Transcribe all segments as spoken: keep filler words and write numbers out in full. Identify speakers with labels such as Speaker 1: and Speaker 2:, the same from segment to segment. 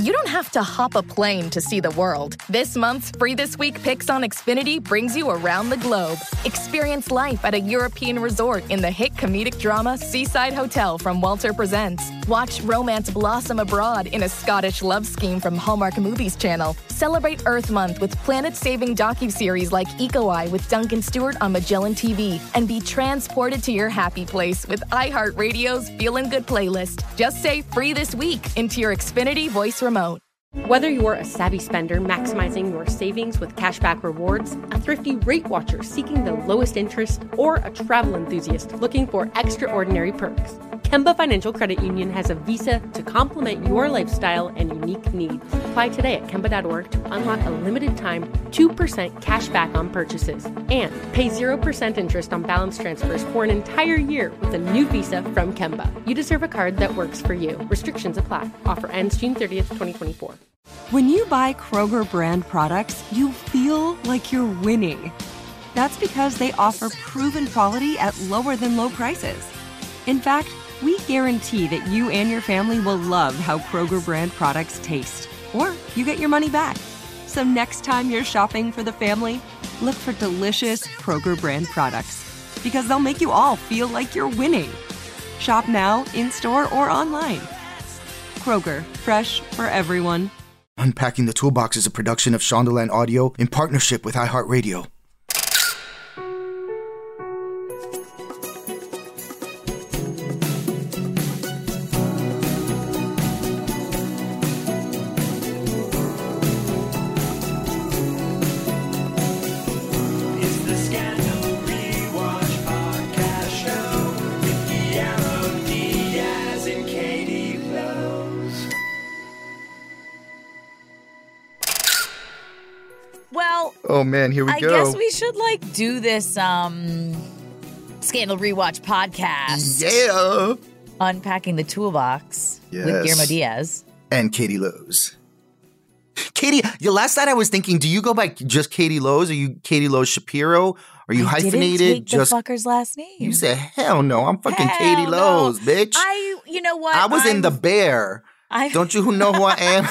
Speaker 1: you don't have to hop a plane to see the world. This month's Free This Week Picks on Xfinity brings you around the globe. Experience life at a European resort in the hit comedic drama Seaside Hotel from Walter Presents. Watch romance blossom abroad in a Scottish love scheme from Hallmark Movies Channel. Celebrate Earth Month with planet-saving docuseries like Eco Eye with Duncan Stewart on Magellan T V. And be transported to your happy place with iHeartRadio's Feelin' Good playlist. Just say Free This Week into your Xfinity voice remote.
Speaker 2: Whether you're a savvy spender maximizing your savings with cashback rewards, a thrifty rate watcher seeking the lowest interest, or a travel enthusiast looking for extraordinary perks, Kemba Financial Credit Union has a visa to complement your lifestyle and unique needs. Apply today at Kemba dot org to unlock a limited time two percent cash back on purchases and pay zero percent interest on balance transfers for an entire year with a new visa from Kemba. You deserve a card that works for you. Restrictions apply. Offer ends June thirtieth, twenty twenty-four.
Speaker 3: When you buy Kroger brand products, you feel like you're winning. That's because they offer proven quality at lower than low prices. In fact, we guarantee that you and your family will love how Kroger brand products taste, or you get your money back. So next time you're shopping for the family, look for delicious Kroger brand products, because they'll make you all feel like you're winning. Shop now, in-store, or online. Kroger, fresh for everyone.
Speaker 4: Unpacking the Toolbox is a production of Shondaland Audio in partnership with iHeartRadio. Oh man, here we
Speaker 5: I
Speaker 4: go.
Speaker 5: I guess we should like do this um Scandal Rewatch podcast.
Speaker 4: Yeah.
Speaker 5: Unpacking the Toolbox
Speaker 4: yes.
Speaker 5: with Guillermo Diaz.
Speaker 4: And Katie Lowe's. Katie, the last night I was thinking, do you go by just Katie Lowe's? Are you Katie Lowe's Shapiro? Are you
Speaker 5: I
Speaker 4: hyphenated?
Speaker 5: Didn't take
Speaker 4: just
Speaker 5: the fucker's last name.
Speaker 4: You said, hell no, I'm fucking
Speaker 5: hell
Speaker 4: Katie
Speaker 5: no.
Speaker 4: Lowe's, bitch.
Speaker 5: I, you know what?
Speaker 4: I was
Speaker 5: I'm,
Speaker 4: in The Bear.
Speaker 5: I,
Speaker 4: Don't you know who I am?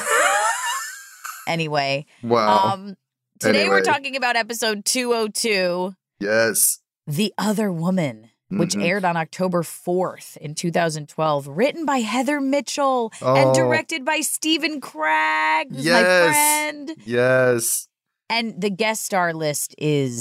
Speaker 5: Anyway.
Speaker 4: Wow.
Speaker 5: Um, Today
Speaker 4: anyway.
Speaker 5: we're talking about episode two oh two.
Speaker 4: Yes.
Speaker 5: The Other Woman, which mm-hmm. aired on October fourth in two thousand twelve. Written by Heather Mitchell oh. and directed by Stephen Cragg, who's
Speaker 4: yes.
Speaker 5: my friend.
Speaker 4: Yes.
Speaker 5: And the guest star list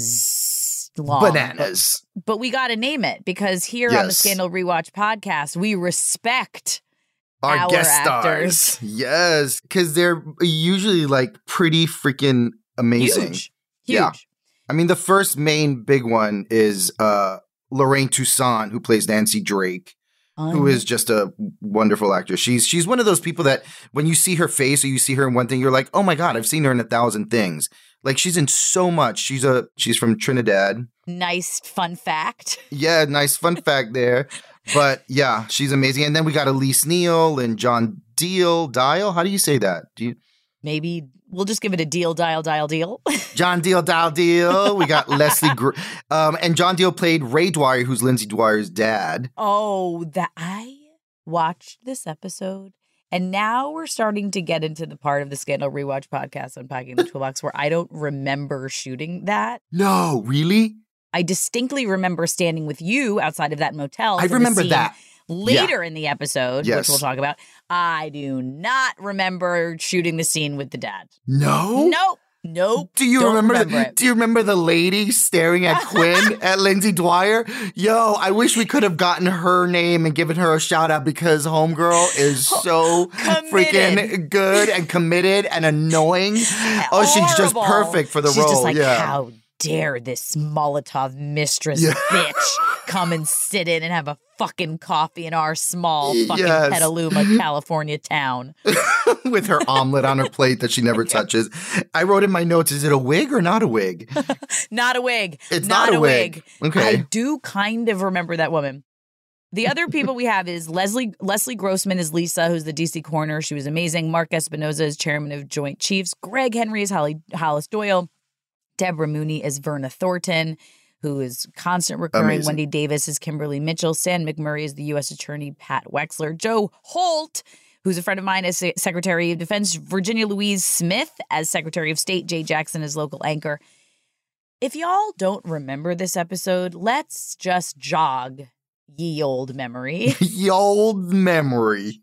Speaker 5: is long.
Speaker 4: Bananas.
Speaker 5: But, but we got to name it because here
Speaker 4: yes.
Speaker 5: on the Scandal Rewatch podcast, we respect
Speaker 4: our,
Speaker 5: our
Speaker 4: guest
Speaker 5: actors.
Speaker 4: Stars. Yes. Because they're usually like pretty freaking amazing.
Speaker 5: Huge. Huge.
Speaker 4: Yeah. I mean, the first main big one is uh, Lorraine Toussaint, who plays Nancy Drake, um, who is just a wonderful actress. She's she's one of those people that when you see her face or you see her in one thing, you're like, oh my God, I've seen her in a thousand things. Like she's in so much. She's a she's from Trinidad.
Speaker 5: Nice fun fact.
Speaker 4: Yeah, nice fun fact there. But yeah, she's amazing. And then we got Elise Neal and John Deal. Dial? How do you say that? Do you
Speaker 5: Maybe we'll just give it a deal, dial, dial, deal.
Speaker 4: John Deal, dial, deal. We got Leslie, Gr- um, and John Deal played Ray Dwyer, who's Lindsay Dwyer's dad.
Speaker 5: Oh, that I watched this episode, and now we're starting to get into the part of the Scandal Rewatch podcast, Unpacking the Toolbox, where I don't remember shooting that.
Speaker 4: No, really?
Speaker 5: I distinctly remember standing with you outside of that motel.
Speaker 4: I remember that.
Speaker 5: Later
Speaker 4: yeah.
Speaker 5: in the episode,
Speaker 4: yes.
Speaker 5: which we'll talk about, I do not remember shooting the scene with the dad.
Speaker 4: No?
Speaker 5: Nope. Nope.
Speaker 4: Do you
Speaker 5: Don't
Speaker 4: remember,
Speaker 5: remember
Speaker 4: the, Do you remember the lady staring at Quinn at Lindsay Dwyer? Yo, I wish we could have gotten her name and given her a shout out because Homegirl is so freaking good and committed and annoying. Oh, she's just perfect for the
Speaker 5: she's
Speaker 4: role.
Speaker 5: Just like,
Speaker 4: yeah.
Speaker 5: How dare this Molotov mistress yeah. bitch come and sit in and have a fucking coffee in our small fucking yes. Petaluma, California town.
Speaker 4: With her omelet on her plate that she never touches. I wrote in my notes, is it a wig or not a wig?
Speaker 5: Not a wig.
Speaker 4: It's
Speaker 5: not,
Speaker 4: not a
Speaker 5: wig.
Speaker 4: wig. Okay.
Speaker 5: I do kind of remember that woman. The other people we have is Leslie Leslie Grossman is Lisa, who's the D C coroner. She was amazing. Mark Espinoza is chairman of Joint Chiefs. Greg Henry is Holly, Hollis Doyle. Deborah Mooney is Verna Thornton, who is constant recurring.
Speaker 4: Amazing.
Speaker 5: Wendy Davis is Kimberly Mitchell. Sam McMurray is the U S attorney, Pat Wexler. Joe Holt, who's a friend of mine, as Secretary of Defense, Virginia Louise Smith as Secretary of State, Jay Jackson as local anchor. If y'all don't remember this episode, let's just jog ye old memory.
Speaker 4: Ye old memory.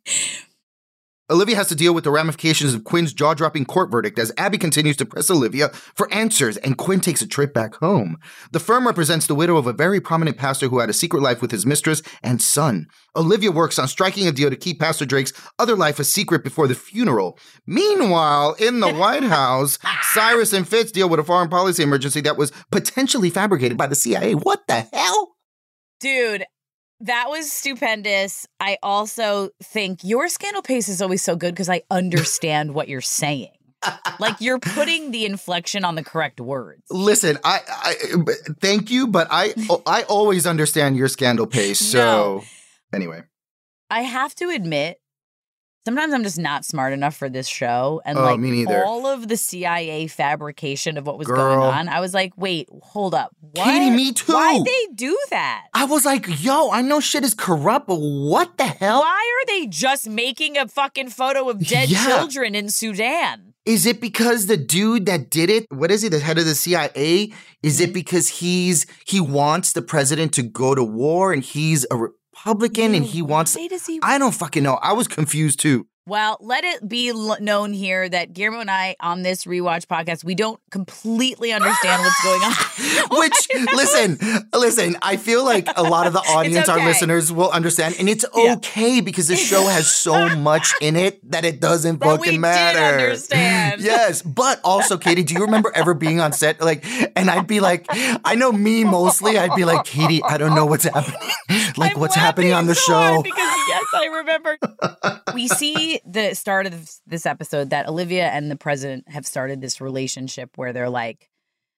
Speaker 4: Olivia has to deal with the ramifications of Quinn's jaw-dropping court verdict as Abby continues to press Olivia for answers, and Quinn takes a trip back home. The firm represents the widow of a very prominent pastor who had a secret life with his mistress and son. Olivia works on striking a deal to keep Pastor Drake's other life a secret before the funeral. Meanwhile, in the White House, Cyrus and Fitz deal with a foreign policy emergency that was potentially fabricated by the C I A. What the hell?
Speaker 5: Dude. That was stupendous. I also think your scandal pace is always so good because I understand what you're saying. Like, you're putting the inflection on the correct words.
Speaker 4: Listen, I, I thank you, but I I always understand your scandal pace. So
Speaker 5: No.
Speaker 4: Anyway.
Speaker 5: I have to admit, sometimes I'm just not smart enough for this show. And
Speaker 4: Oh,
Speaker 5: like
Speaker 4: me neither.
Speaker 5: all of the C I A fabrication of what was
Speaker 4: Girl.
Speaker 5: going on, I was like, wait, hold up. What?
Speaker 4: Katie, me too.
Speaker 5: Why'd they do that?
Speaker 4: I was like, yo, I know shit is corrupt, but what the hell?
Speaker 5: Why are they just making a fucking photo of dead
Speaker 4: Yeah.
Speaker 5: children in Sudan?
Speaker 4: Is it because the dude that did it, what is he, the head of the C I A? Is
Speaker 5: Mm-hmm.
Speaker 4: it because he's he wants the president to go to war and he's a Republican and he wants...
Speaker 5: Why does he?
Speaker 4: I don't fucking know. I was confused too.
Speaker 5: Well, let it be l- known here that Guillermo and I on this rewatch podcast, we don't completely understand what's going on.
Speaker 4: Which, listen, listen, I feel like a lot of the audience, our
Speaker 5: okay.
Speaker 4: listeners, will understand. And it's
Speaker 5: Yeah.
Speaker 4: okay because the show has so much in it that it doesn't
Speaker 5: That
Speaker 4: fucking
Speaker 5: we
Speaker 4: matter.
Speaker 5: did understand.
Speaker 4: Yes. But also, Katie, do you remember ever being on set? Like, and I'd be like, I know me mostly, I'd be like, Katie, I don't know what's happening. Like,
Speaker 5: I'm
Speaker 4: what's happening on the
Speaker 5: laughing so
Speaker 4: show?
Speaker 5: hard because, yes, I remember. We see the start of this, this episode that Olivia and the president have started this relationship where they're like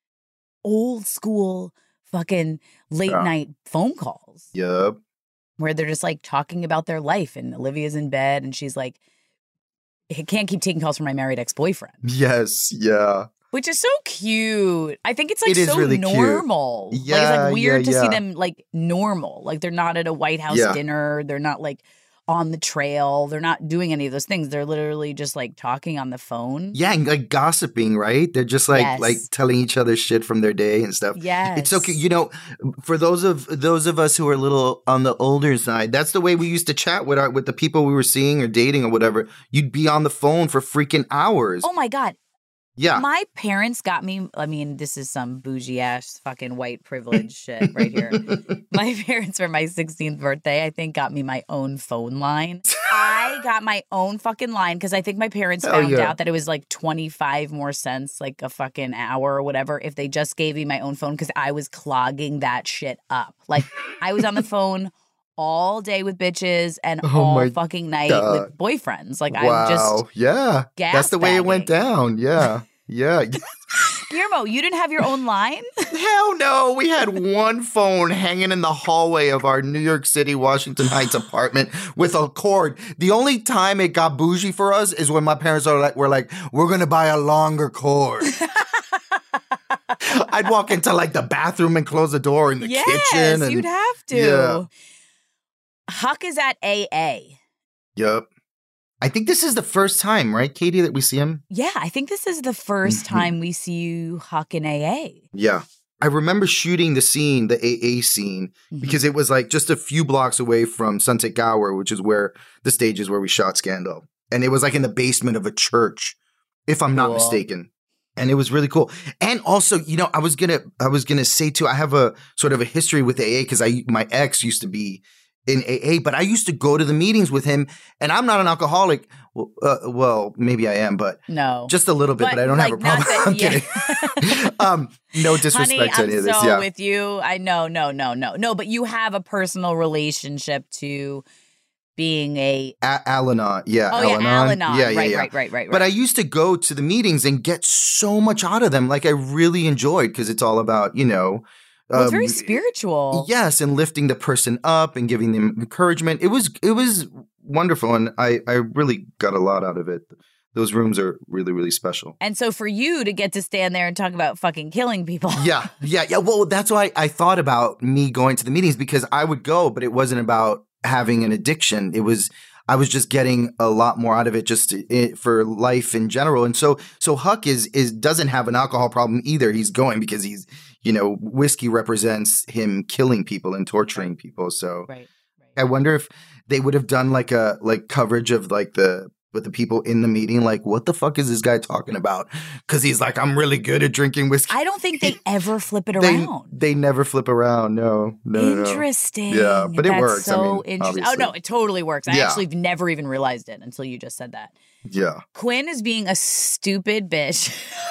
Speaker 5: old school fucking late
Speaker 4: Yeah.
Speaker 5: night phone calls
Speaker 4: Yup.
Speaker 5: where they're just like talking about their life, and Olivia's in bed and she's like, I can't keep taking calls from my married ex-boyfriend,
Speaker 4: Yes. Yeah.
Speaker 5: which is so cute. I think it's like
Speaker 4: It is
Speaker 5: so
Speaker 4: really cute.
Speaker 5: normal. Like, it's
Speaker 4: Yeah,
Speaker 5: like weird
Speaker 4: yeah,
Speaker 5: to see
Speaker 4: yeah.
Speaker 5: them like normal. Like they're not at a White House
Speaker 4: Yeah.
Speaker 5: dinner. They're not like on the trail. They're not doing any of those things. They're literally just like talking on the phone.
Speaker 4: Yeah, and like gossiping, right? They're just like
Speaker 5: Yes.
Speaker 4: like telling each other shit from their day and stuff.
Speaker 5: Yes.
Speaker 4: It's so cute. You know, for those of those of us who are a little on the older side, that's the way we used to chat with our with the people we were seeing or dating or whatever. You'd be on the phone for freaking hours.
Speaker 5: Oh my God.
Speaker 4: Yeah.
Speaker 5: My parents got me, I mean, this is some bougie ass fucking white privilege shit right here. My parents, for my sixteenth birthday, I think got me my own phone line. I got my own fucking line because I think my parents
Speaker 4: Hell
Speaker 5: found
Speaker 4: yeah.
Speaker 5: out that it was like twenty-five more cents, like a fucking hour or whatever, if they just gave me my own phone because I was clogging that shit up. Like, I was on the phone all day with bitches and
Speaker 4: Oh
Speaker 5: all
Speaker 4: my
Speaker 5: fucking night
Speaker 4: God.
Speaker 5: with boyfriends. Like,
Speaker 4: wow.
Speaker 5: I'm just,
Speaker 4: yeah. That's the way it went
Speaker 5: gas-bagging.
Speaker 4: down. Yeah. Yeah.
Speaker 5: Guillermo, you didn't have your own line?
Speaker 4: Hell no. We had one phone hanging in the hallway of our New York City, Washington Heights apartment with a cord. The only time it got bougie for us is when my parents are like, were like, we're going to buy a longer cord. I'd walk into like the bathroom and close the door in the
Speaker 5: yes,
Speaker 4: kitchen. And,
Speaker 5: you'd have to.
Speaker 4: Yeah.
Speaker 5: Huck is at A A.
Speaker 4: Yep. I think this is the first time, right, Katie, that we see him?
Speaker 5: Yeah, I think this is the first
Speaker 4: Mhm.
Speaker 5: time we see you Huck in A A.
Speaker 4: Yeah. I remember shooting the scene, the A A scene,
Speaker 5: Mhm.
Speaker 4: because it was like just a few blocks away from Sunset Gower, which is where the stage is where we shot Scandal. And it was like in the basement of a church, if I'm not
Speaker 5: Cool.
Speaker 4: mistaken. And it was really cool. And also, you know, I was gonna I was gonna say too, I have a sort of a history with A A because I my ex used to be in A A, but I used to go to the meetings with him, and I'm not an alcoholic. Well, uh, well maybe I am, but
Speaker 5: No.
Speaker 4: just a little bit, but,
Speaker 5: But,
Speaker 4: I don't
Speaker 5: like,
Speaker 4: have a problem.
Speaker 5: not that-
Speaker 4: I'm
Speaker 5: yeah.
Speaker 4: kidding. um, no disrespect
Speaker 5: Honey,
Speaker 4: to any
Speaker 5: I'm
Speaker 4: of this.
Speaker 5: so
Speaker 4: Yeah.
Speaker 5: with you. I know, no, no, no. No, but you have a personal relationship to being a
Speaker 4: A- Al-Anon. Yeah.
Speaker 5: Oh yeah,
Speaker 4: Al-Anon.
Speaker 5: Al-Anon.
Speaker 4: Yeah, yeah,
Speaker 5: right,
Speaker 4: yeah.
Speaker 5: right, right, right, right.
Speaker 4: But I used to go to the meetings and get so much out of them. Like I really enjoyed because it's all about, you know.
Speaker 5: well, it's
Speaker 4: um,
Speaker 5: very spiritual.
Speaker 4: Yes, and lifting the person up and giving them encouragement. It was it was wonderful, and I, I really got a lot out of it. Those rooms are really, really special.
Speaker 5: And so for you to get to stand there and talk about fucking killing people.
Speaker 4: Yeah, yeah, yeah. Well, that's why I thought about me going to the meetings because I would go, but it wasn't about having an addiction. It was I was just getting a lot more out of it just to, for life in general. And so so Huck is is doesn't have an alcohol problem either. He's going because he's, you know, whiskey represents him killing people and torturing people. So
Speaker 5: Right. right.
Speaker 4: I wonder if they would have done like a like coverage of like the with the people in the meeting, like, what the fuck is this guy talking about? Because he's like, I'm really good at drinking whiskey.
Speaker 5: I don't think they ever flip it
Speaker 4: They,
Speaker 5: around.
Speaker 4: they never flip around. No, no,
Speaker 5: Interesting.
Speaker 4: no. Yeah, but it
Speaker 5: That's
Speaker 4: works.
Speaker 5: So
Speaker 4: I mean,
Speaker 5: interesting. Oh
Speaker 4: obviously.
Speaker 5: no, it totally works. I
Speaker 4: Yeah.
Speaker 5: actually never even realized it until you just said that.
Speaker 4: Yeah.
Speaker 5: Quinn is being a stupid bitch.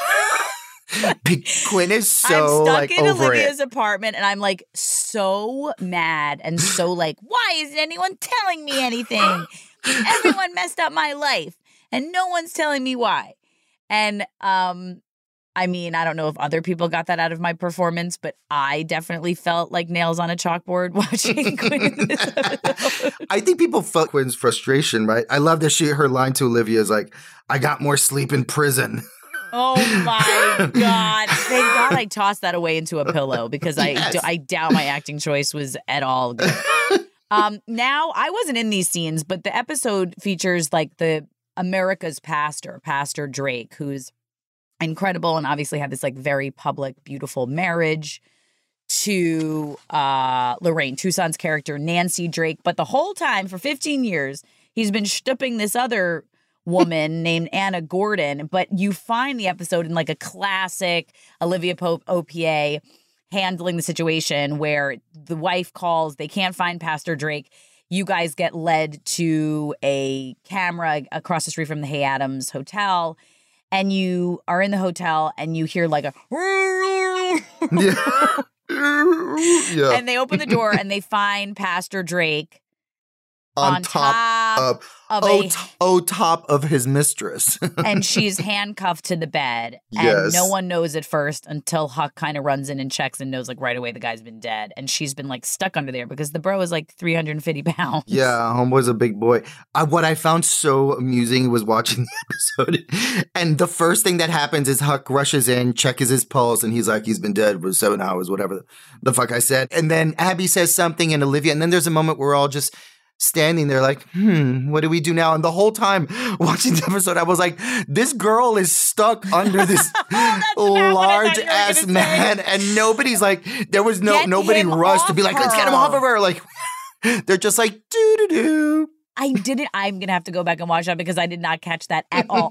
Speaker 4: Quinn is so
Speaker 5: I'm stuck
Speaker 4: like
Speaker 5: in
Speaker 4: over
Speaker 5: Olivia's
Speaker 4: it.
Speaker 5: apartment and I'm like so mad and so like, why isn't anyone telling me anything? Everyone messed up my life and no one's telling me why. And um, I mean, I don't know if other people got that out of my performance, but I definitely felt like nails on a chalkboard watching Quinn this episode.
Speaker 4: I think people felt Quinn's frustration, right? I love that she her line to Olivia is like, I got more sleep in prison.
Speaker 5: Oh my God. Thank God I tossed that away into a pillow because I,
Speaker 4: Yes.
Speaker 5: I doubt my acting choice was at all good. Um, now, I wasn't in these scenes, but the episode features like the America's pastor, Pastor Drake, who's incredible and obviously had this like very public, beautiful marriage to uh, Lorraine Toussaint's character, Nancy Drake. But the whole time, for fifteen years, he's been shtupping this other woman named Anna Gordon. But you find the episode in like a classic Olivia Pope O P A handling the situation where the wife calls, they can't find Pastor Drake. You guys get led to a camera across the street from the Hay Adams Hotel, and you are in the hotel and you hear like a
Speaker 4: yeah. yeah.
Speaker 5: and they open the door and they find Pastor Drake
Speaker 4: on,
Speaker 5: on
Speaker 4: top,
Speaker 5: top
Speaker 4: of,
Speaker 5: of
Speaker 4: oh,
Speaker 5: a-
Speaker 4: t- oh, top of his mistress.
Speaker 5: and she's handcuffed to the bed. And
Speaker 4: Yes.
Speaker 5: no one knows at first until Huck kind of runs in and checks and knows like right away the guy's been dead. And she's been like stuck under there because the bro is like three hundred fifty pounds.
Speaker 4: Yeah, homeboy's a big boy. I, what I found so amusing was watching the episode. And the first thing that happens is Huck rushes in, checks his pulse, and he's like, he's been dead for seven hours, whatever the, the fuck I said. And then Abby says something and Olivia, and then there's a moment where we're all just standing there like, hmm, what do we do now? And the whole time watching the episode, I was like, this girl is stuck under this large ass man. And nobody's like, there was no,
Speaker 5: Get
Speaker 4: nobody
Speaker 5: him
Speaker 4: rushed to be
Speaker 5: off
Speaker 4: like, let's get him
Speaker 5: her.
Speaker 4: off of her. Like, they're just like, doo doo doo.
Speaker 5: I didn't. I'm going to have to go back and watch that because I did not catch that at all.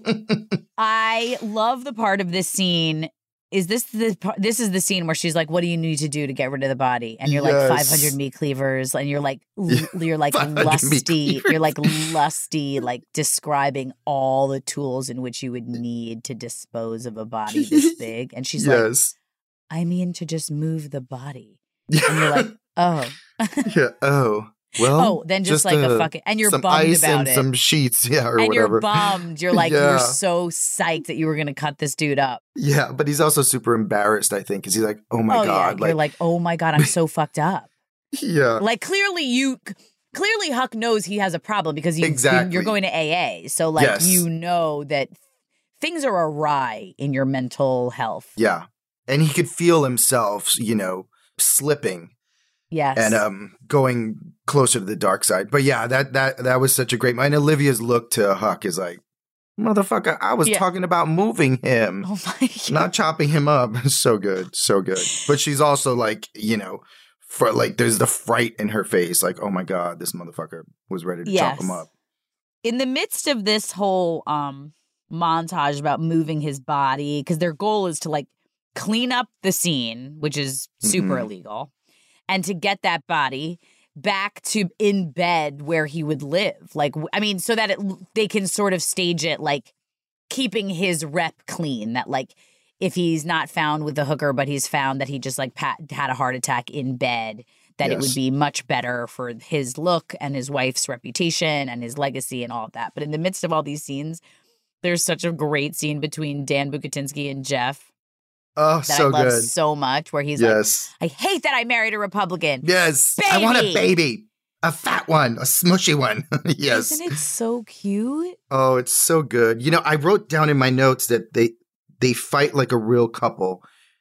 Speaker 5: I love the part of this scene. Is this the part- this is the scene where she's like, what do you need to do to get rid of the body? And you're
Speaker 4: Yes.
Speaker 5: like five hundred meat cleavers and you're like l- you're like
Speaker 4: five hundred meat
Speaker 5: lusty.
Speaker 4: cleavers.
Speaker 5: You're like lusty, like describing all the tools in which you would need to dispose of a body this big. And she's like,
Speaker 4: Yes.
Speaker 5: I mean to just move the body. And you're like, oh.
Speaker 4: yeah. Oh. Well.
Speaker 5: Oh, then just, like a
Speaker 4: uh,
Speaker 5: fucking and you're
Speaker 4: some
Speaker 5: bummed
Speaker 4: ice
Speaker 5: about
Speaker 4: and
Speaker 5: it.
Speaker 4: some sheets. Yeah, or
Speaker 5: and
Speaker 4: whatever.
Speaker 5: you're bummed. You're like,
Speaker 4: Yeah.
Speaker 5: you're so psyched that you were going to cut this dude up.
Speaker 4: Yeah, but he's also super embarrassed, I think, because he's like, oh my
Speaker 5: oh,
Speaker 4: God.
Speaker 5: yeah. You're like, oh my God, I'm so fucked up.
Speaker 4: yeah.
Speaker 5: Like, clearly you, clearly Huck knows he has a problem because you,
Speaker 4: Exactly.
Speaker 5: you're going to A A. So, like,
Speaker 4: Yes.
Speaker 5: you know that things are awry in your mental health.
Speaker 4: Yeah. And he could feel himself, you know, slipping
Speaker 5: Yes.
Speaker 4: and um going closer to the dark side. But yeah, that that that was such a great and Olivia's look to Huck is like, motherfucker, I was
Speaker 5: Yeah.
Speaker 4: talking about moving him.
Speaker 5: Oh my God.
Speaker 4: Not chopping him up. So good. So good. But she's also like, you know, for like there's the fright in her face, like, oh my God, this motherfucker was ready to chop
Speaker 5: Yes.
Speaker 4: him up.
Speaker 5: In the midst of this whole um montage about moving his body, because their goal is to like clean up the scene, which is super
Speaker 4: Mhm.
Speaker 5: illegal, and to get that body back to in bed where he would live. Like, w- I mean, so that it, they can sort of stage it like keeping his rep clean, that like if he's not found with the hooker, but he's found that he just like pat, had a heart attack in bed, that it would
Speaker 4: Yes.
Speaker 5: be much better for his look and his wife's reputation and his legacy and all of that. But in the midst of all these scenes, there's such a great scene between Dan Bukatinsky and Jeff
Speaker 4: Oh,
Speaker 5: that
Speaker 4: so
Speaker 5: I love
Speaker 4: good.
Speaker 5: so much, where he's like,
Speaker 4: Yes.
Speaker 5: I hate that I married a Republican.
Speaker 4: Yes. I want a
Speaker 5: Baby.
Speaker 4: baby. A fat one. A smushy one. Yes.
Speaker 5: Isn't it so cute?
Speaker 4: Oh, it's so good. You know, I wrote down in my notes that they they fight like a real couple.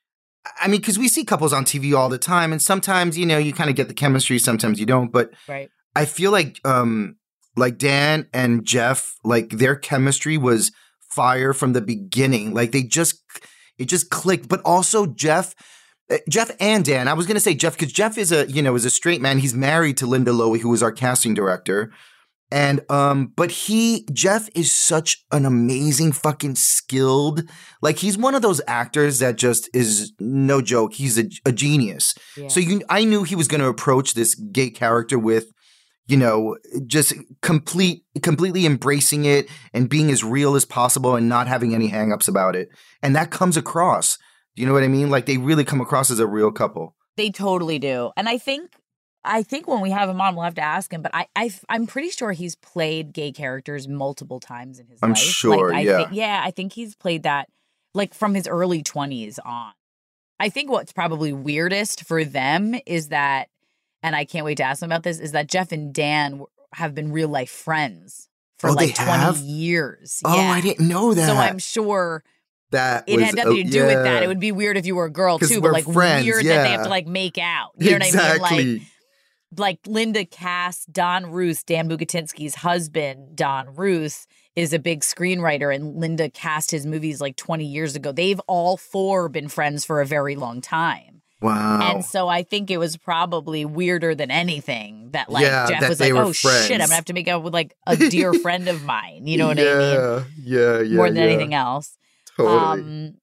Speaker 4: I mean, because we see couples on T V all the time, and sometimes, you know, you kind of get the chemistry, sometimes you don't. But
Speaker 5: Right.
Speaker 4: I feel like um, Like Dan and Jeff, like their chemistry was fire from the beginning. Like they just, it just clicked. But also Jeff, Jeff and Dan, I was going to say Jeff, because Jeff is a, you know, is a straight man. He's married to Linda Lowy, who was our casting director. And, um, but he, Jeff is such an amazing fucking skilled, like he's one of those actors that just is no joke. He's a, a genius. Yeah. So you, I knew he was going to approach this gay character with, you know, just complete, completely embracing it and being as real as possible and not having any hangups about it. And that comes across. Do you know what I mean? Like they really come across as a real couple.
Speaker 5: They totally do. And I think, I think when we have him on, we'll have to ask him. But I, I I'm pretty sure he's played gay characters multiple times in his
Speaker 4: I'm
Speaker 5: life.
Speaker 4: I'm sure,
Speaker 5: like, I
Speaker 4: yeah.
Speaker 5: Think, yeah, I think he's played that like from his early twenties on. I think what's probably weirdest for them is that, and I can't wait to ask them about this, is that Jeff and Dan have been real life friends for
Speaker 4: oh,
Speaker 5: like
Speaker 4: twenty
Speaker 5: have? years.
Speaker 4: Oh,
Speaker 5: yeah.
Speaker 4: I didn't know that.
Speaker 5: So I'm sure
Speaker 4: that
Speaker 5: it
Speaker 4: was,
Speaker 5: had nothing to do
Speaker 4: uh,
Speaker 5: with
Speaker 4: yeah.
Speaker 5: that. It would be weird if you were a girl too,
Speaker 4: we're
Speaker 5: but like
Speaker 4: friends,
Speaker 5: weird
Speaker 4: yeah.
Speaker 5: that they have to like make out. You know
Speaker 4: exactly.
Speaker 5: what I mean? Like, like Linda cast Don Ruth, Dan Bugatinsky's husband, Don Ruth, is a big screenwriter, and Linda cast his movies like twenty years ago. They've all four been friends for a very long time.
Speaker 4: Wow.
Speaker 5: And so I think it was probably weirder than anything that like
Speaker 4: yeah,
Speaker 5: Jeff
Speaker 4: that
Speaker 5: was
Speaker 4: they
Speaker 5: like,
Speaker 4: were
Speaker 5: oh
Speaker 4: friends.
Speaker 5: shit, I'm gonna have to make out with like a dear friend of mine. You know what
Speaker 4: yeah,
Speaker 5: I mean?
Speaker 4: Yeah, yeah,
Speaker 5: More than
Speaker 4: yeah.
Speaker 5: anything else.
Speaker 4: Totally.
Speaker 5: Um,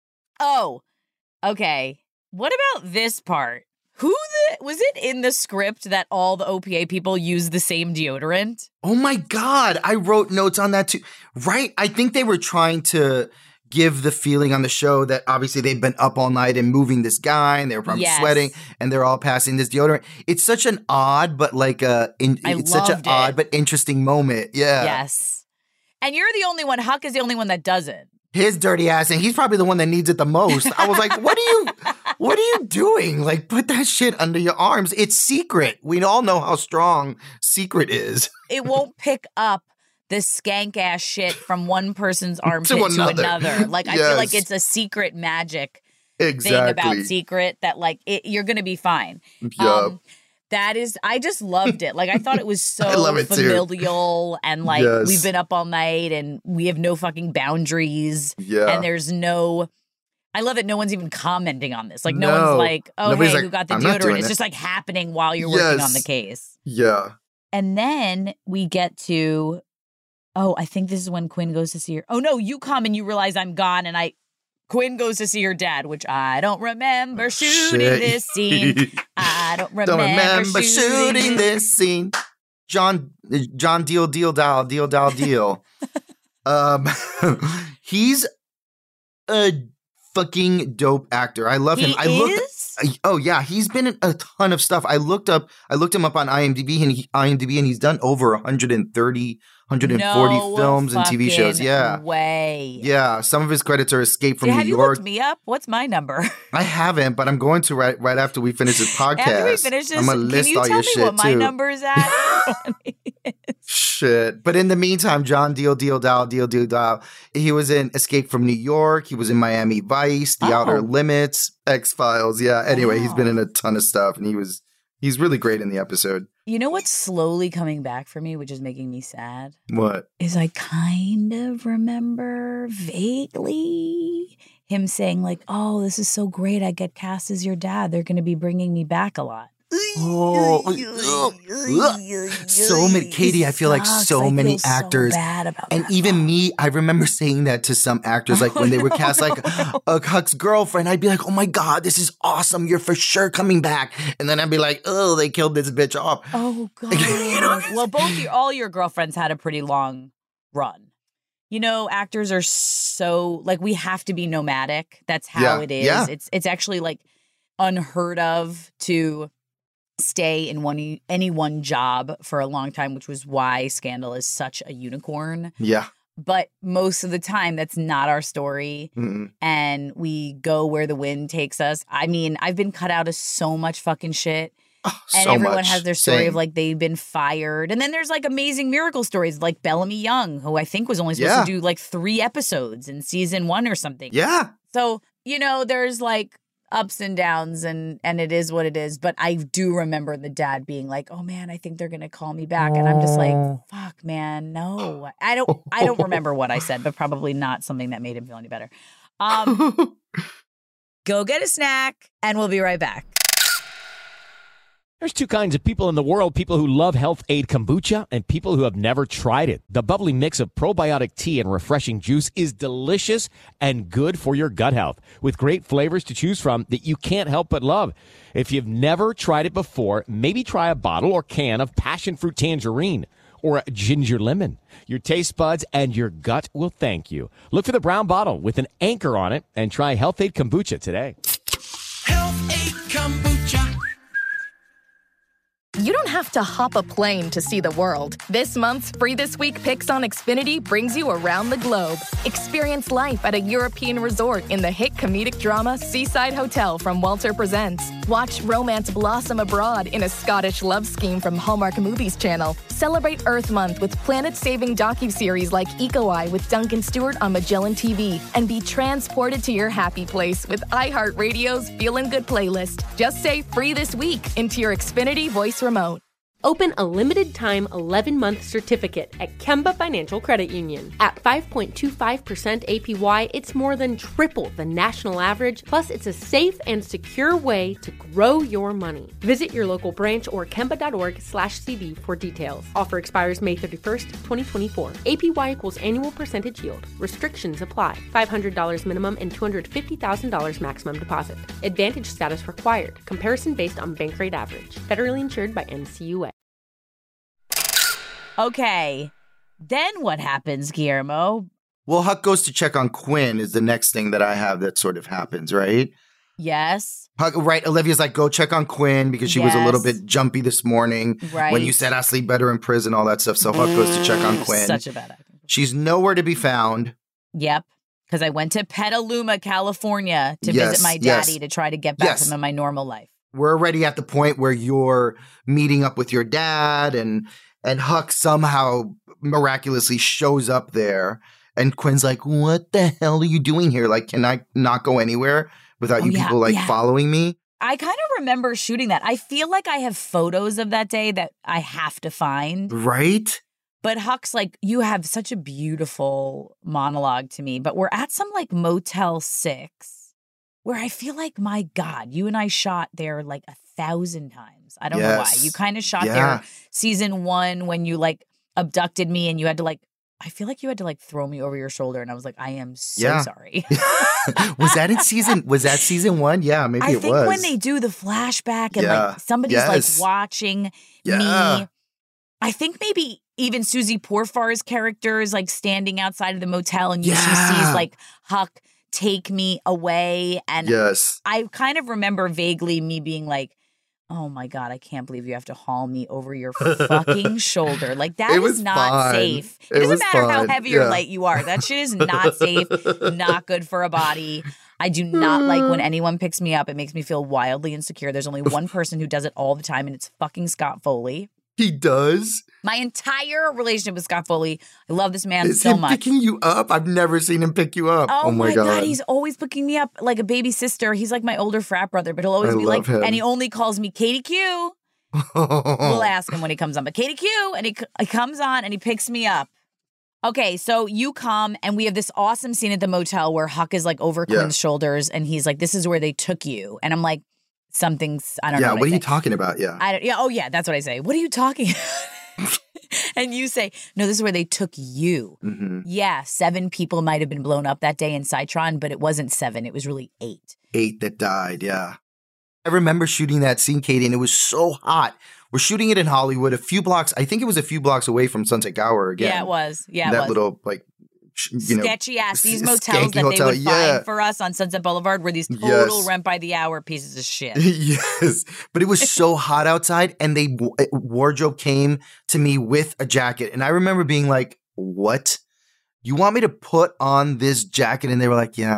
Speaker 5: oh, okay. What about this part? Who the, was it in the script that all the O P A people use the same deodorant?
Speaker 4: Oh my God. I wrote notes on that too. Right. I think they were trying to give the feeling on the show that obviously they've been up all night and moving this guy and they were probably
Speaker 5: Yes.
Speaker 4: sweating and they're all passing this deodorant. It's such an odd, but like a, in,
Speaker 5: I
Speaker 4: it's such an
Speaker 5: loved it.
Speaker 4: odd but interesting moment. Yeah.
Speaker 5: Yes. And you're the only one, Huck is the only one that doesn't.
Speaker 4: His dirty ass, and he's probably the one that needs it the most. I was like, what are you, what are you doing? Like, put that shit under your arms. It's Secret. We all know how strong Secret is.
Speaker 5: It won't pick up the skank ass shit from one person's armpit
Speaker 4: To
Speaker 5: to
Speaker 4: another.
Speaker 5: another. Like, I
Speaker 4: Yes.
Speaker 5: feel like it's a secret magic
Speaker 4: Exactly.
Speaker 5: thing about Secret that, like, it, you're going to be fine.
Speaker 4: Yup.
Speaker 5: Um, that is, I just loved it. Like, I thought it was so
Speaker 4: I love it too.
Speaker 5: familial and, like,
Speaker 4: Yes.
Speaker 5: we've been up all night and we have no fucking boundaries.
Speaker 4: Yeah.
Speaker 5: And there's no, I love that no one's even commenting on this. Like, no,
Speaker 4: No.
Speaker 5: one's like, oh,
Speaker 4: Nobody's
Speaker 5: hey,
Speaker 4: like,
Speaker 5: who got the
Speaker 4: "I'm not
Speaker 5: deodorant?
Speaker 4: doing
Speaker 5: It's
Speaker 4: it."
Speaker 5: just, like, happening while you're working
Speaker 4: Yes.
Speaker 5: on the case.
Speaker 4: Yeah.
Speaker 5: And then we get to, oh, I think this is when Quinn goes to see her. Oh, no, you come and you realize I'm gone. And I, Quinn goes to see her dad, which I don't remember shooting
Speaker 4: Shit.
Speaker 5: this scene. I don't remember,
Speaker 4: Don't remember
Speaker 5: shooting,
Speaker 4: shooting this scene. John, John Deal, Deal, Doll, Deal, Doll, Deal. um, he's a fucking dope actor. I love
Speaker 5: He
Speaker 4: him. I looked.
Speaker 5: is?
Speaker 4: Oh yeah, he's been in a ton of stuff. I looked up. I looked him up on IMDb, and he, IMDb, and he's done over one hundred thirty, one hundred forty
Speaker 5: No
Speaker 4: films and T V shows.
Speaker 5: fucking
Speaker 4: Yeah,
Speaker 5: way.
Speaker 4: yeah. Some of his credits are Escape from
Speaker 5: Yeah,
Speaker 4: New
Speaker 5: have you
Speaker 4: York.
Speaker 5: looked me up? What's my number?
Speaker 4: I haven't, but I'm going to right right after we finish this podcast.
Speaker 5: After we finish this,
Speaker 4: I'm gonna
Speaker 5: can
Speaker 4: list
Speaker 5: you
Speaker 4: all
Speaker 5: tell
Speaker 4: your
Speaker 5: me
Speaker 4: shit
Speaker 5: what my
Speaker 4: too.
Speaker 5: number is at?
Speaker 4: Shit. But in the meantime, John Deal, Deal, Doll, Deal, Deal, Doll. He was in Escape from New York. He was in Miami Vice, The
Speaker 5: Oh.
Speaker 4: Outer Limits, X-Files. Yeah. Anyway, he's been
Speaker 5: Wow.
Speaker 4: in a ton of stuff, and he was he's really great in the episode.
Speaker 5: You know what's slowly coming back for me, which is making me sad?
Speaker 4: What?
Speaker 5: Is I kind of remember vaguely him saying like, oh, this is so great. I get cast as your dad. They're going to be bringing me back a lot.
Speaker 4: Oh, so many, Katie. I feel like
Speaker 5: Sucks.
Speaker 4: so
Speaker 5: I
Speaker 4: many
Speaker 5: feel so
Speaker 4: actors,
Speaker 5: bad about
Speaker 4: and
Speaker 5: that.
Speaker 4: even me. I remember saying that to some actors, like when they were cast, like a Huck's girlfriend. I'd be like, "Oh my god, this is awesome! You're for sure coming back." And then I'd be like, "Oh, they killed this bitch off."
Speaker 5: Oh god.
Speaker 4: You know?
Speaker 5: Well, both your, all your girlfriends had a pretty long run. You know, actors are so like we have to be nomadic. That's how
Speaker 4: Yeah,
Speaker 5: it is.
Speaker 4: yeah.
Speaker 5: It's it's actually like unheard of to stay in one any one job for a long time, which was why Scandal is such a unicorn.
Speaker 4: Yeah.
Speaker 5: But most of the time, that's not our story.
Speaker 4: Mm-mm.
Speaker 5: And we go where the wind takes us. I mean, I've been cut out of so much fucking shit.
Speaker 4: Oh,
Speaker 5: And
Speaker 4: so
Speaker 5: everyone
Speaker 4: much.
Speaker 5: has their story
Speaker 4: Same.
Speaker 5: of like they've been fired. And then there's like amazing miracle stories like Bellamy Young, who I think was only supposed
Speaker 4: Yeah.
Speaker 5: to do like three episodes in season one or something.
Speaker 4: Yeah.
Speaker 5: So, you know, there's like ups and downs, and and it is what it is. But I do remember the dad being like, "Oh man, I think they're gonna call me back," and I'm just like, "Fuck, man, no." I don't I don't remember what I said, but probably not something that made him feel any better. Um, go get a snack, and we'll be right back.
Speaker 6: There's two kinds of people in the world, people who love Health Aid Kombucha and people who have never tried it. The bubbly mix of probiotic tea and refreshing juice is delicious and good for your gut health, with great flavors to choose from that you can't help but love. If you've never tried it before, maybe try a bottle or can of passion fruit tangerine or a ginger lemon. Your taste buds and your gut will thank you. Look for the brown bottle with an anchor on it and try Health Aid Kombucha today.
Speaker 7: Health Aid Kombucha.
Speaker 1: You don't have to hop a plane to see the world. This month's Free This Week Picks on Xfinity brings you around the globe. Experience life at a European resort in the hit comedic drama Seaside Hotel from Walter Presents. Watch romance blossom abroad in a Scottish love scheme from Hallmark Movies Channel. Celebrate Earth Month with planet-saving docuseries like Eco Eye with Duncan Stewart on Magellan T V. And be transported to your happy place with iHeartRadio's Feelin' Good playlist. Just say Free This Week into your Xfinity voice remote.
Speaker 2: Open a limited-time eleven-month certificate at Kemba Financial Credit Union. At five point two five percent A P Y, it's more than triple the national average, plus it's a safe and secure way to grow your money. Visit your local branch or kemba.org slash CD for details. Offer expires May thirty-first, twenty twenty-four. A P Y equals annual percentage yield. Restrictions apply. five hundred dollars minimum and two hundred fifty thousand dollars maximum deposit. Advantage status required. Comparison based on bank rate average. Federally insured by N C U A.
Speaker 5: Okay, then what happens, Guillermo?
Speaker 4: Well, Huck goes to check on Quinn is the next thing that I have that sort of happens, right?
Speaker 5: Yes.
Speaker 4: Huck, right, Olivia's like, go check on Quinn because she
Speaker 5: yes.
Speaker 4: was a little bit jumpy this morning.
Speaker 5: Right.
Speaker 4: When you said I sleep better in prison, all that stuff. So Huck goes to check on Quinn.
Speaker 5: Such a bad actor.
Speaker 4: She's nowhere to be found.
Speaker 5: Yep. Because I went to Petaluma, California to
Speaker 4: yes,
Speaker 5: visit my daddy
Speaker 4: yes.
Speaker 5: to try to get back
Speaker 4: yes.
Speaker 5: into my normal life.
Speaker 4: We're already at the point where you're meeting up with your dad and and Huck somehow miraculously shows up there. And Quinn's like, what the hell are you doing here? Like, can I not go anywhere without
Speaker 5: oh,
Speaker 4: you
Speaker 5: yeah,
Speaker 4: people like
Speaker 5: yeah.
Speaker 4: following me?
Speaker 5: I kind of remember shooting that. I feel like I have photos of that day that I have to find.
Speaker 4: Right?
Speaker 5: But Huck's like, you have such a beautiful monologue to me. But we're at some like Motel six where I feel like, my God, you and I shot there like a thousand times. I don't
Speaker 4: yes.
Speaker 5: know why. You kind of shot
Speaker 4: yeah.
Speaker 5: there season one when you like abducted me and you had to like, I feel like you had to like throw me over your shoulder. And I was like, I am so
Speaker 4: yeah.
Speaker 5: sorry.
Speaker 4: was that in season, was that season one? Yeah, maybe
Speaker 5: I
Speaker 4: it was.
Speaker 5: think when they do the flashback and
Speaker 4: yeah.
Speaker 5: like somebody's
Speaker 4: yes.
Speaker 5: like watching
Speaker 4: yeah.
Speaker 5: me. I think maybe even Susie Porfar's character is like standing outside of the motel and
Speaker 4: yeah.
Speaker 5: she sees like Huck take me away. And
Speaker 4: yes.
Speaker 5: I kind of remember vaguely me being like, oh my God, I can't believe you have to haul me over your fucking shoulder. Like that
Speaker 4: it
Speaker 5: is not
Speaker 4: fine.
Speaker 5: safe. It,
Speaker 4: it
Speaker 5: doesn't matter
Speaker 4: fine.
Speaker 5: how heavy
Speaker 4: yeah.
Speaker 5: or light you are. That shit is not safe, not good for a body. I do not like when anyone picks me up. It makes me feel wildly insecure. There's only one person who does it all the time, and it's fucking Scott Foley.
Speaker 4: He does?
Speaker 5: My entire relationship with Scott Foley, I love this man
Speaker 4: Is
Speaker 5: so
Speaker 4: him
Speaker 5: much.
Speaker 4: picking you up? I've never seen him pick you up.
Speaker 5: Oh,
Speaker 4: Oh, my
Speaker 5: my
Speaker 4: God.
Speaker 5: God. He's always picking me up like a baby sister. He's like my older frat brother, but he'll always
Speaker 4: I
Speaker 5: be
Speaker 4: love
Speaker 5: like,
Speaker 4: him.
Speaker 5: and he only calls me Katie Q. We'll ask him when he comes on, but Katie Q, and he, he comes on and he picks me up. Okay, so you come and we have this awesome scene at the motel where Huck is like over
Speaker 4: Yeah.
Speaker 5: Quinn's shoulders and he's like, this is where they took you. And I'm like, something's, I don't
Speaker 4: yeah,
Speaker 5: know.
Speaker 4: what,
Speaker 5: what
Speaker 4: are
Speaker 5: I
Speaker 4: you
Speaker 5: say.
Speaker 4: talking about? Yeah.
Speaker 5: I don't, yeah, oh yeah, that's what I say. What are you talking about? And you say, no, this is where they took you.
Speaker 4: Mm-hmm.
Speaker 5: Yeah, seven people might have been blown up that day in Citron, but it wasn't seven. It was really eight.
Speaker 4: Eight that died, yeah. I remember shooting that scene, Katie, and it was so hot. We're shooting it in Hollywood, a few blocks, I think it was a few blocks away from Sunset Gower again.
Speaker 5: Yeah, it was. Yeah, it
Speaker 4: that
Speaker 5: was.
Speaker 4: little, like, sh- you know.
Speaker 5: Sketchy ass. These
Speaker 4: s-
Speaker 5: motels
Speaker 4: skanky
Speaker 5: that
Speaker 4: hotel,
Speaker 5: they would
Speaker 4: yeah.
Speaker 5: find for us on Sunset Boulevard were these total
Speaker 4: Yes.
Speaker 5: rent by the hour pieces of shit.
Speaker 4: Yes, but it was so hot outside, and they wardrobe came to me with a jacket, and I remember being like, "What? You want me to put on this jacket?" And they were like, "Yeah,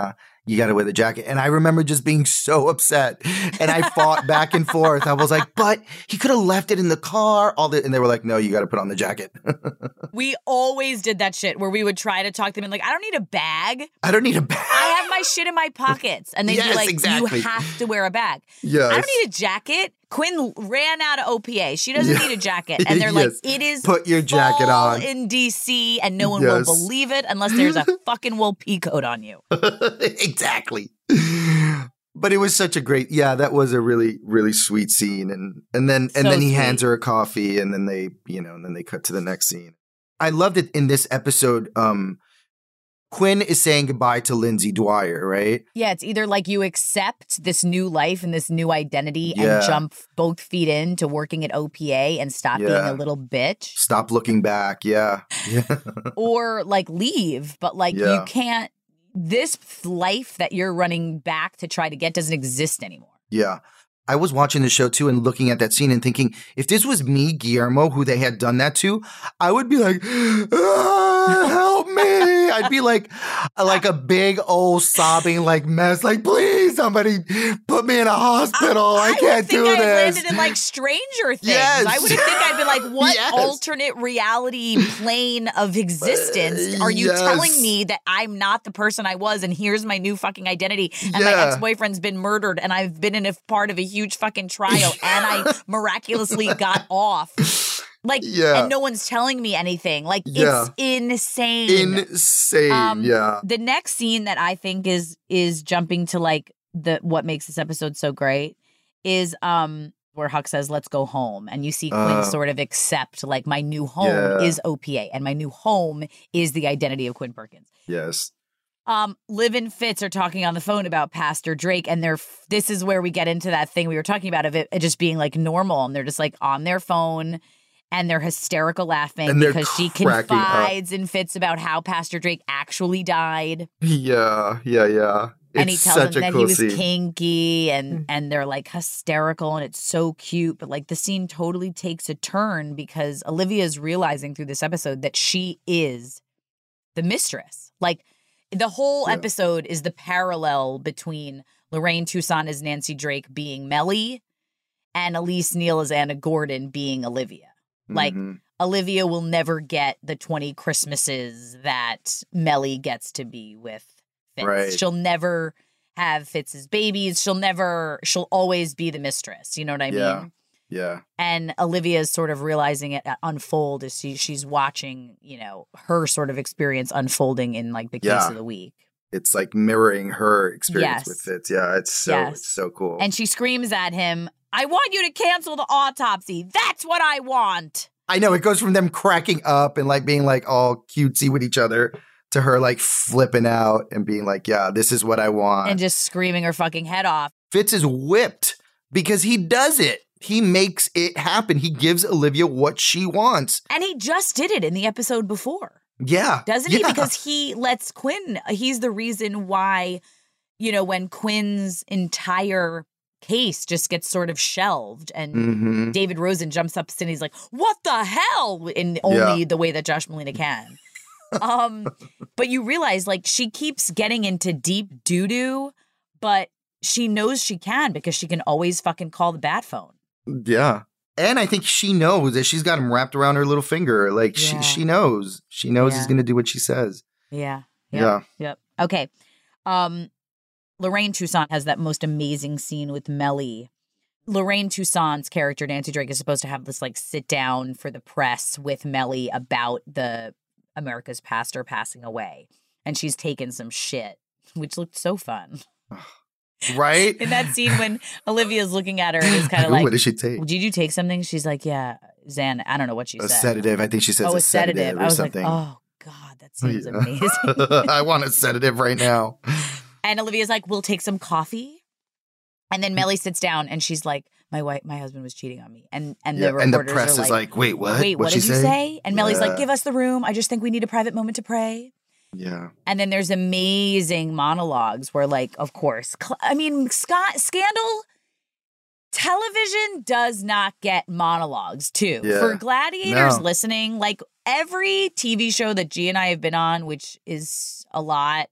Speaker 4: you got to wear the jacket. And I remember just being so upset. And I fought back and forth. I was like, but he could have left it in the car. All the, and they were like, no, you got to put on the jacket.
Speaker 5: We always did that shit where we would try to talk them in like, I don't need a bag.
Speaker 4: I don't need a bag.
Speaker 5: I have my shit in my pockets. And they'd
Speaker 4: Yes,
Speaker 5: be like,
Speaker 4: exactly.
Speaker 5: you have to wear a bag.
Speaker 4: Yes.
Speaker 5: I don't need a jacket. Quinn ran out of O P A. She doesn't
Speaker 4: Yeah.
Speaker 5: need a jacket. And they're
Speaker 4: Yes.
Speaker 5: like, it is
Speaker 4: Put your jacket
Speaker 5: fall
Speaker 4: on.
Speaker 5: in D C and no one
Speaker 4: Yes.
Speaker 5: will believe it unless there's a fucking wool pea coat on you.
Speaker 4: Exactly. But it was such a great, yeah, that was a really, really sweet scene. And and then and
Speaker 5: So
Speaker 4: then he
Speaker 5: sweet.
Speaker 4: hands her a coffee and then they, you know, and then they cut to the next scene. I loved it in this episode. Um, Quinn is saying goodbye to Lindsay Dwyer, right?
Speaker 5: Yeah, it's either like you accept this new life and this new identity
Speaker 4: Yeah.
Speaker 5: and jump both feet into working at O P A and stop being
Speaker 4: Yeah.
Speaker 5: a little bitch,
Speaker 4: Stop looking back. Yeah. Yeah.
Speaker 5: or like leave. But like
Speaker 4: Yeah.
Speaker 5: you can't, this life that you're running back to try to get doesn't exist anymore.
Speaker 4: Yeah. I was watching the show too and looking at that scene and thinking, if this was me, Guillermo, who they had done that to, I would be like, ah, help me. I'd be like, like a big old sobbing like mess, like, please, somebody put me in a hospital. I,
Speaker 5: I
Speaker 4: can't
Speaker 5: would think
Speaker 4: do
Speaker 5: I
Speaker 4: this.
Speaker 5: landed in like Stranger Things.
Speaker 4: Yes.
Speaker 5: I would think I'd be like, what
Speaker 4: Yes.
Speaker 5: alternate reality plane of existence are you
Speaker 4: Yes.
Speaker 5: telling me that I'm not the person I was and here's my new fucking identity and my
Speaker 4: Yeah.
Speaker 5: ex-boyfriend's been murdered and I've been in a part of a huge fucking trial and I miraculously got off. Like,
Speaker 4: Yeah.
Speaker 5: and no one's telling me anything. Like,
Speaker 4: Yeah.
Speaker 5: it's insane.
Speaker 4: Insane.
Speaker 5: Um,
Speaker 4: yeah.
Speaker 5: The next scene that I think is is jumping to like the what makes this episode so great is um where Huck says, let's go home. And you see Quinn
Speaker 4: Uh,
Speaker 5: sort of accept like my new home
Speaker 4: Yeah.
Speaker 5: is O P A and my new home is the identity of Quinn Perkins.
Speaker 4: Yes.
Speaker 5: Um, Liv and Fitz are talking on the phone about Pastor Drake, and they're this is where we get into that thing we were talking about of it, it just being like normal, and they're just like on their phone. And they're hysterical laughing
Speaker 4: And they're
Speaker 5: because she
Speaker 4: cracking up.
Speaker 5: confides in Fitz about how Pastor Drake actually died.
Speaker 4: Yeah. Yeah. Yeah.
Speaker 5: And he
Speaker 4: It's
Speaker 5: tells
Speaker 4: such
Speaker 5: them
Speaker 4: a
Speaker 5: that
Speaker 4: cool
Speaker 5: he was
Speaker 4: scene.
Speaker 5: kinky and and they're like hysterical and it's so cute. But like the scene totally takes a turn because Olivia's realizing through this episode that she is the mistress. Like the whole
Speaker 4: Yeah.
Speaker 5: episode is the parallel between Lorraine Toussaint as Nancy Drake being Mellie and Elise Neal as Anna Gordon being Olivia. Like
Speaker 4: Mhm.
Speaker 5: Olivia will never get the twenty Christmases that Mellie gets to be with Fitz.
Speaker 4: Right.
Speaker 5: She'll never have Fitz's babies. She'll never, she'll always be the mistress. You know what I
Speaker 4: Yeah.
Speaker 5: mean?
Speaker 4: Yeah.
Speaker 5: And Olivia's sort of realizing it unfold as she, she's watching, you know, her sort of experience unfolding in like the case
Speaker 4: Yeah.
Speaker 5: of the week.
Speaker 4: It's like mirroring her experience
Speaker 5: Yes.
Speaker 4: with Fitz. Yeah. It's so,
Speaker 5: Yes.
Speaker 4: it's so cool.
Speaker 5: And she screams at him, I want you to cancel the autopsy. That's what I want.
Speaker 4: I know it goes from them cracking up and like being like all cutesy with each other to her like flipping out and being like, yeah, this is what I want.
Speaker 5: And just screaming her fucking head off.
Speaker 4: Fitz is whipped because he does it. He makes it happen. He gives Olivia what she wants.
Speaker 5: And he just did it in the episode before.
Speaker 4: Yeah.
Speaker 5: Doesn't he?
Speaker 4: Yeah.
Speaker 5: Because he lets Quinn, he's the reason why, you know, when Quinn's entire case just gets sort of shelved and
Speaker 4: Mhm.
Speaker 5: David Rosen jumps up and he's like, what the hell? In only
Speaker 4: Yeah.
Speaker 5: the way that Josh Molina can. um, but you realize like she keeps getting into deep doo-doo, but she knows she can because she can always fucking call the bat phone.
Speaker 4: Yeah. And I think she knows that she's got him wrapped around her little finger. Like
Speaker 5: Yeah.
Speaker 4: she, she knows. She knows
Speaker 5: Yeah.
Speaker 4: he's going to do what she says.
Speaker 5: Yeah.
Speaker 4: Yeah.
Speaker 5: Yep. Okay. Um, Lorraine Toussaint has that most amazing scene with Mellie. Lorraine Toussaint's character, Nancy Drake, is supposed to have this like sit down for the press with Mellie about the America's pastor passing away. And she's taken some shit, which looked so fun.
Speaker 4: Right?
Speaker 5: In that scene when Olivia's looking at her and is kind of
Speaker 4: Ooh,
Speaker 5: like,
Speaker 4: what did she take?
Speaker 5: did you take something? She's like, yeah, Xan. I don't know what she
Speaker 4: A
Speaker 5: said.
Speaker 4: sedative. I think she says
Speaker 5: oh,
Speaker 4: a
Speaker 5: a sedative.
Speaker 4: or
Speaker 5: I was
Speaker 4: something.
Speaker 5: like, oh, God, that seems
Speaker 4: Yeah.
Speaker 5: amazing.
Speaker 4: I want a sedative right now.
Speaker 5: And Olivia's like, we'll take some coffee. And then Mellie sits down and she's like, my wife, my husband was cheating on me. And and the
Speaker 4: Yeah, and the
Speaker 5: reporters
Speaker 4: press
Speaker 5: are
Speaker 4: is
Speaker 5: like,
Speaker 4: like, wait, what?
Speaker 5: wait, what
Speaker 4: What'd
Speaker 5: did
Speaker 4: she
Speaker 5: you
Speaker 4: say?
Speaker 5: say? And Mellie's like,
Speaker 4: Yeah.
Speaker 5: give us the room. I just think we need a private moment to pray.
Speaker 4: Yeah.
Speaker 5: And then there's amazing monologues where like, of course, cl- I mean, Scott, Scandal, television does not get monologues too.
Speaker 4: Yeah.
Speaker 5: For gladiators
Speaker 4: No.
Speaker 5: listening, like every T V show that G and I have been on, which is a lot,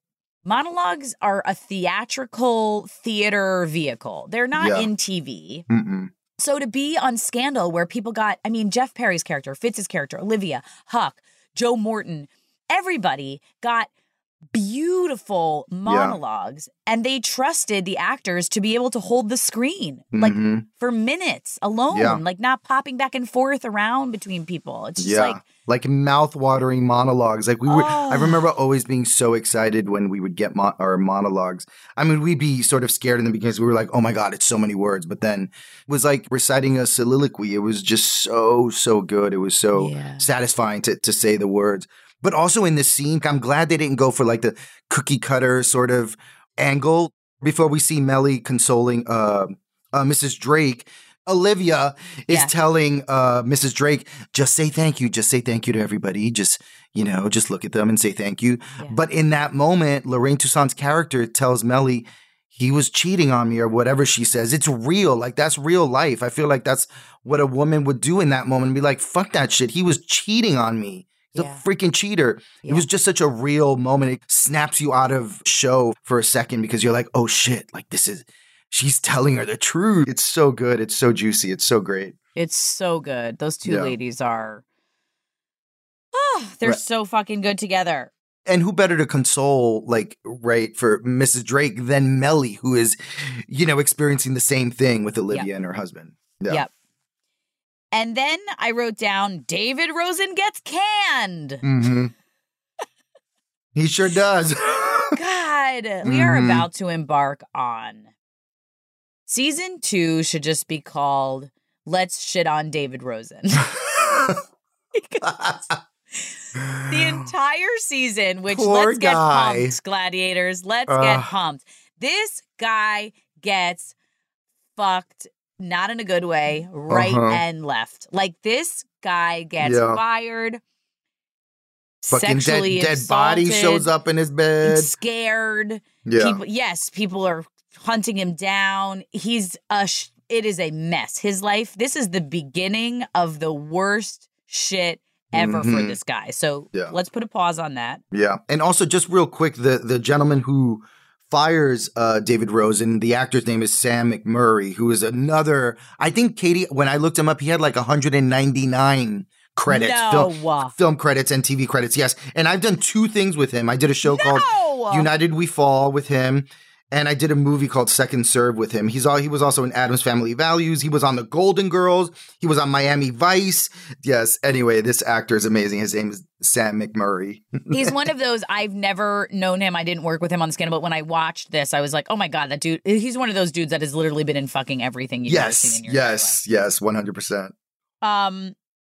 Speaker 5: Monologues are a theatrical theater vehicle. They're not
Speaker 4: Yeah.
Speaker 5: in T V.
Speaker 4: Mm-mm.
Speaker 5: So to be on Scandal, where people got, I mean, Jeff Perry's character, Fitz's character, Olivia, Huck, Joe Morton, everybody got beautiful monologues, and they trusted the actors to be able to hold the screen like
Speaker 4: Mhm.
Speaker 5: for minutes alone,
Speaker 4: Yeah.
Speaker 5: like not popping back and forth around between people. It's just
Speaker 4: Yeah.
Speaker 5: like,
Speaker 4: Like mouth-watering monologues. Like we were, I
Speaker 5: Oh.
Speaker 4: remember always being so excited when we would get mo- our monologues. I mean, we'd be sort of scared in the beginning. We were like, "Oh my god, it's so many words!" But then it was like reciting a soliloquy. It was just so so good. It was so
Speaker 5: Yeah.
Speaker 4: satisfying to to say the words. But also in this scene, I'm glad they didn't go for like the cookie cutter sort of angle. Before we see Mellie consoling uh, uh, Missus Drake, Olivia is
Speaker 5: Yeah.
Speaker 4: telling uh, Missus Drake, just say thank you. Just say thank you to everybody. Just, you know, just look at them and say thank you.
Speaker 5: Yeah.
Speaker 4: But in that moment, Lorraine Toussaint's character tells Mellie, he was cheating on me or whatever she says. It's real. Like, that's real life. I feel like that's what a woman would do in that moment and be like, fuck that shit. He was cheating on me. He's
Speaker 5: Yeah.
Speaker 4: a freaking cheater.
Speaker 5: Yeah.
Speaker 4: It was just such a real moment. It snaps you out of show for a second because you're like, oh shit, like this is, she's telling her the truth. It's so good. It's so juicy. It's so great.
Speaker 5: it's so good. Those two
Speaker 4: Yeah.
Speaker 5: ladies are, oh, they're
Speaker 4: Right.
Speaker 5: so fucking good together.
Speaker 4: And who better to console, like, right, for Missus Drake than Mellie, who is, you know, experiencing the same thing with Olivia and her husband. Yeah.
Speaker 5: Yep. And then I wrote down David Rosen gets canned.
Speaker 4: Mm-hmm. He sure does.
Speaker 5: God, we are
Speaker 4: Mhm.
Speaker 5: about to embark on season two. Should just be called "Let's Shit on David Rosen." The entire season, which
Speaker 4: Poor
Speaker 5: let's get
Speaker 4: guy.
Speaker 5: pumped, gladiators. Let's get
Speaker 4: Ugh.
Speaker 5: pumped. This guy gets fucked, not in a good way, right
Speaker 4: Uh-huh.
Speaker 5: and left. Like this guy gets
Speaker 4: Yeah.
Speaker 5: fired.
Speaker 4: Fucking dead,
Speaker 5: Sexually
Speaker 4: dead body
Speaker 5: assaulted,
Speaker 4: shows up in his bed.
Speaker 5: scared.
Speaker 4: Yeah.
Speaker 5: People, yes, people are hunting him down. He's a. Sh- it is a mess. His life. This is the beginning of the worst shit ever for
Speaker 4: Mhm.
Speaker 5: this guy. So
Speaker 4: Yeah.
Speaker 5: let's put a pause on that.
Speaker 4: Yeah. And also, just real quick, the, the gentleman who fires uh, David Rosen, the actor's name is Sam McMurray, who is another, I think, Katie, when I looked him up, he had like one hundred ninety-nine credits,
Speaker 5: No.
Speaker 4: film, film credits and T V credits. Yes. And I've done two things with him. I did a show called
Speaker 5: No!
Speaker 4: United We Fall with him. And I did a movie called Second Serve with him. He's all he was also in Addams Family Values. He was on The Golden Girls. He was on Miami Vice. Yes. Anyway, this actor is amazing. His name is Sam McMurray.
Speaker 5: He's one of those. I've never known him. I didn't work with him on Scandal, but when I watched this, I was like, "Oh my god, that dude!" He's one of those dudes that has literally been in fucking everything you've ever seen
Speaker 4: Yes.
Speaker 5: in your entire life.
Speaker 4: Yes. Yes. One hundred percent.
Speaker 5: Um,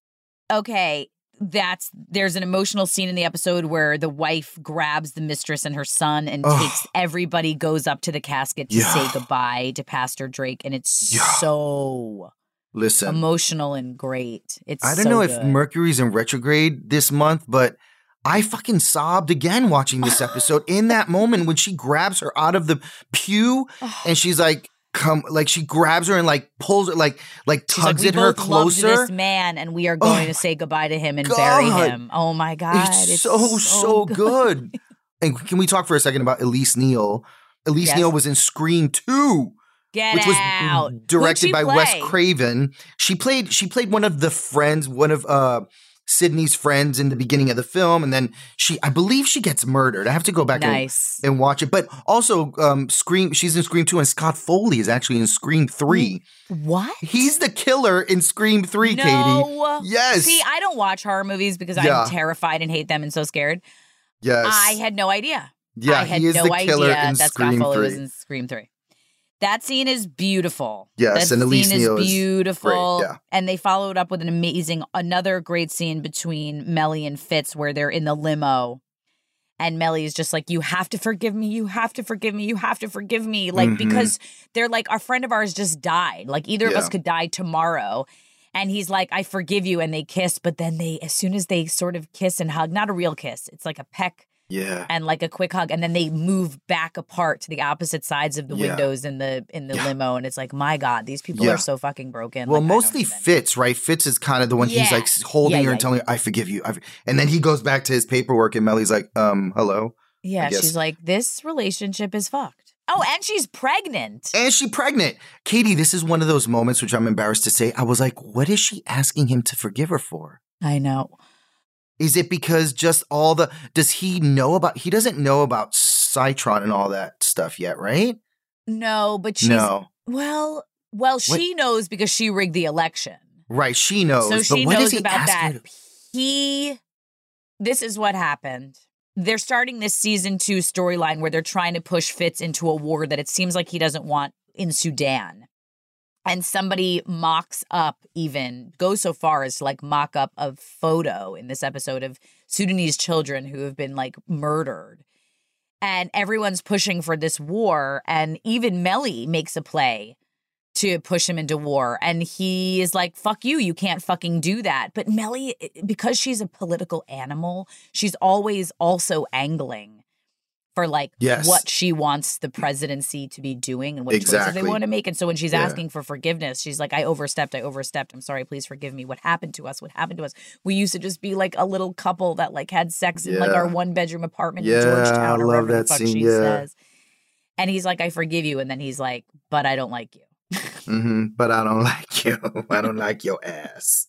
Speaker 5: okay, that's there's an emotional scene in the episode where the wife grabs the mistress and her son and
Speaker 4: Ugh.
Speaker 5: takes everybody goes up to the casket to
Speaker 4: Yeah.
Speaker 5: say goodbye to Pastor Drake, and it's
Speaker 4: Yeah.
Speaker 5: so
Speaker 4: Listen,
Speaker 5: emotional and great. It's
Speaker 4: I don't
Speaker 5: so
Speaker 4: know if
Speaker 5: good.
Speaker 4: Mercury's in retrograde this month, but I fucking sobbed again watching this episode in that moment when she grabs her out of the pew and she's like, come, like she grabs her and like pulls her, like, like
Speaker 5: She's like,
Speaker 4: tugs
Speaker 5: we
Speaker 4: at her
Speaker 5: both loved
Speaker 4: closer.
Speaker 5: this man, and we are going
Speaker 4: Oh
Speaker 5: to say goodbye to him and
Speaker 4: God.
Speaker 5: bury him. Oh my god,
Speaker 4: It's, so, so good. And can we talk for a second about Elise Neal? Elise
Speaker 5: Yes.
Speaker 4: Neal was in Scream two.
Speaker 5: Get
Speaker 4: Which was
Speaker 5: out. Who'd
Speaker 4: directed
Speaker 5: she
Speaker 4: by Wes
Speaker 5: play?
Speaker 4: Craven. She played she played one of the friends, one of uh Sydney's friends in the beginning of the film, and then she I believe she gets murdered. I have to go back
Speaker 5: Nice.
Speaker 4: and, and watch it. But also um Scream, she's in Scream two, and Scott Foley is actually in Scream three.
Speaker 5: What?
Speaker 4: He's the killer in Scream three,
Speaker 5: no.
Speaker 4: Katie. Yes.
Speaker 5: See, I don't watch horror movies because
Speaker 4: Yeah.
Speaker 5: I'm terrified and hate them and so scared.
Speaker 4: Yes.
Speaker 5: I had no idea.
Speaker 4: yeah,
Speaker 5: I had
Speaker 4: he is
Speaker 5: no
Speaker 4: the killer
Speaker 5: idea
Speaker 4: in
Speaker 5: that Scott
Speaker 4: Scream
Speaker 5: Foley
Speaker 4: three.
Speaker 5: was in Scream three. That scene is beautiful.
Speaker 4: Yes,
Speaker 5: that
Speaker 4: and Elise
Speaker 5: scene
Speaker 4: Neal
Speaker 5: is
Speaker 4: is
Speaker 5: beautiful.
Speaker 4: great, yeah.
Speaker 5: And they followed up with an amazing, another great scene between Mellie and Fitz where they're in the limo. And Mellie is just like, you have to forgive me. You have to forgive me. You have to forgive me. Like,
Speaker 4: Mhm.
Speaker 5: because they're like, a friend of ours just died. Like, either of
Speaker 4: Yeah.
Speaker 5: us could die tomorrow. And he's like, I forgive you. And they kiss. But then they, as soon as they sort of kiss and hug, not a real kiss, it's like a peck
Speaker 4: Yeah.
Speaker 5: and like a quick hug, and then they move back apart to the opposite sides of the
Speaker 4: Yeah.
Speaker 5: windows in the in the
Speaker 4: Yeah.
Speaker 5: limo, and it's like, my God, these people
Speaker 4: Yeah.
Speaker 5: are so fucking broken.
Speaker 4: Well,
Speaker 5: Like, I don't
Speaker 4: mostly
Speaker 5: even-
Speaker 4: Fitz, right? Fitz is kind of the one he's
Speaker 5: Yeah.
Speaker 4: like holding
Speaker 5: Yeah,
Speaker 4: her
Speaker 5: yeah,
Speaker 4: and telling her, I forgive you. I for-" And then he goes back to his paperwork and Mellie's like, um, hello?
Speaker 5: Yeah,
Speaker 4: I guess.
Speaker 5: she's like, this relationship is fucked. Oh, and she's pregnant.
Speaker 4: And she's pregnant. Katie, this is one of those moments which I'm embarrassed to say. I was like, what is she asking him to forgive her for?
Speaker 5: I know.
Speaker 4: Is it because just all the, does he know about, he doesn't know about Citron and all that stuff yet, right?
Speaker 5: No, but she's,
Speaker 4: No.
Speaker 5: well, well, she knows because she rigged the election.
Speaker 4: Right, she knows.
Speaker 5: So
Speaker 4: but
Speaker 5: she
Speaker 4: what
Speaker 5: knows
Speaker 4: does he
Speaker 5: about
Speaker 4: ask
Speaker 5: that.
Speaker 4: her to-
Speaker 5: He, this is what happened. They're starting this season two storyline where they're trying to push Fitz into a war that it seems like he doesn't want in Sudan. And somebody mocks up even, goes so far as to like mock up a photo in this episode of Sudanese children who have been like murdered. And everyone's pushing for this war. And even Melly makes a play to push him into war. And he is like, fuck you, you can't fucking do that. But Melly, because she's a political animal, she's always also angling for like
Speaker 4: Yes.
Speaker 5: what she wants the presidency to be doing and what choices
Speaker 4: Exactly.
Speaker 5: they want to make. And so when she's
Speaker 4: Yeah.
Speaker 5: asking for forgiveness, she's like, I overstepped, I overstepped. I'm sorry, please forgive me. What happened to us? What happened to us? We used to just be like a little couple that like had sex in like
Speaker 4: Yeah.
Speaker 5: our one bedroom apartment
Speaker 4: Yeah,
Speaker 5: in Georgetown
Speaker 4: I
Speaker 5: or
Speaker 4: love
Speaker 5: wherever
Speaker 4: that
Speaker 5: the fuck
Speaker 4: scene,
Speaker 5: she
Speaker 4: yeah.
Speaker 5: says. And he's like, I forgive you. And then he's like, but I don't like you.
Speaker 4: Mm-hmm, but I don't like you. I don't like your ass.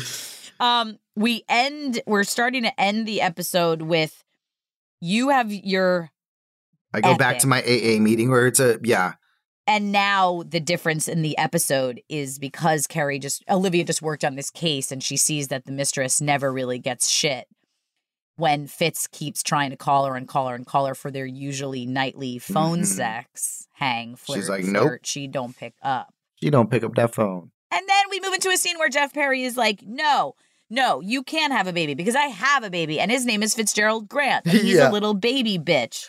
Speaker 5: Um, we end, we're starting to end the episode with you have your,
Speaker 4: I go back
Speaker 5: Epic.
Speaker 4: to my A A meeting where it's a, yeah.
Speaker 5: and now the difference in the episode is because Carrie just, Olivia just worked on this case and she sees that the mistress never really gets shit when Fitz keeps trying to call her and call her and call her for their usually nightly phone
Speaker 4: Mhm.
Speaker 5: sex, hang, flirt,
Speaker 4: She's like,
Speaker 5: flirt.
Speaker 4: nope.
Speaker 5: She don't pick up.
Speaker 4: She don't pick up that phone.
Speaker 5: And then we move into a scene where Jeff Perry is like, no, no, you can't have a baby because I have a baby and his name is Fitzgerald Grant. And he's
Speaker 4: Yeah.
Speaker 5: a little baby bitch.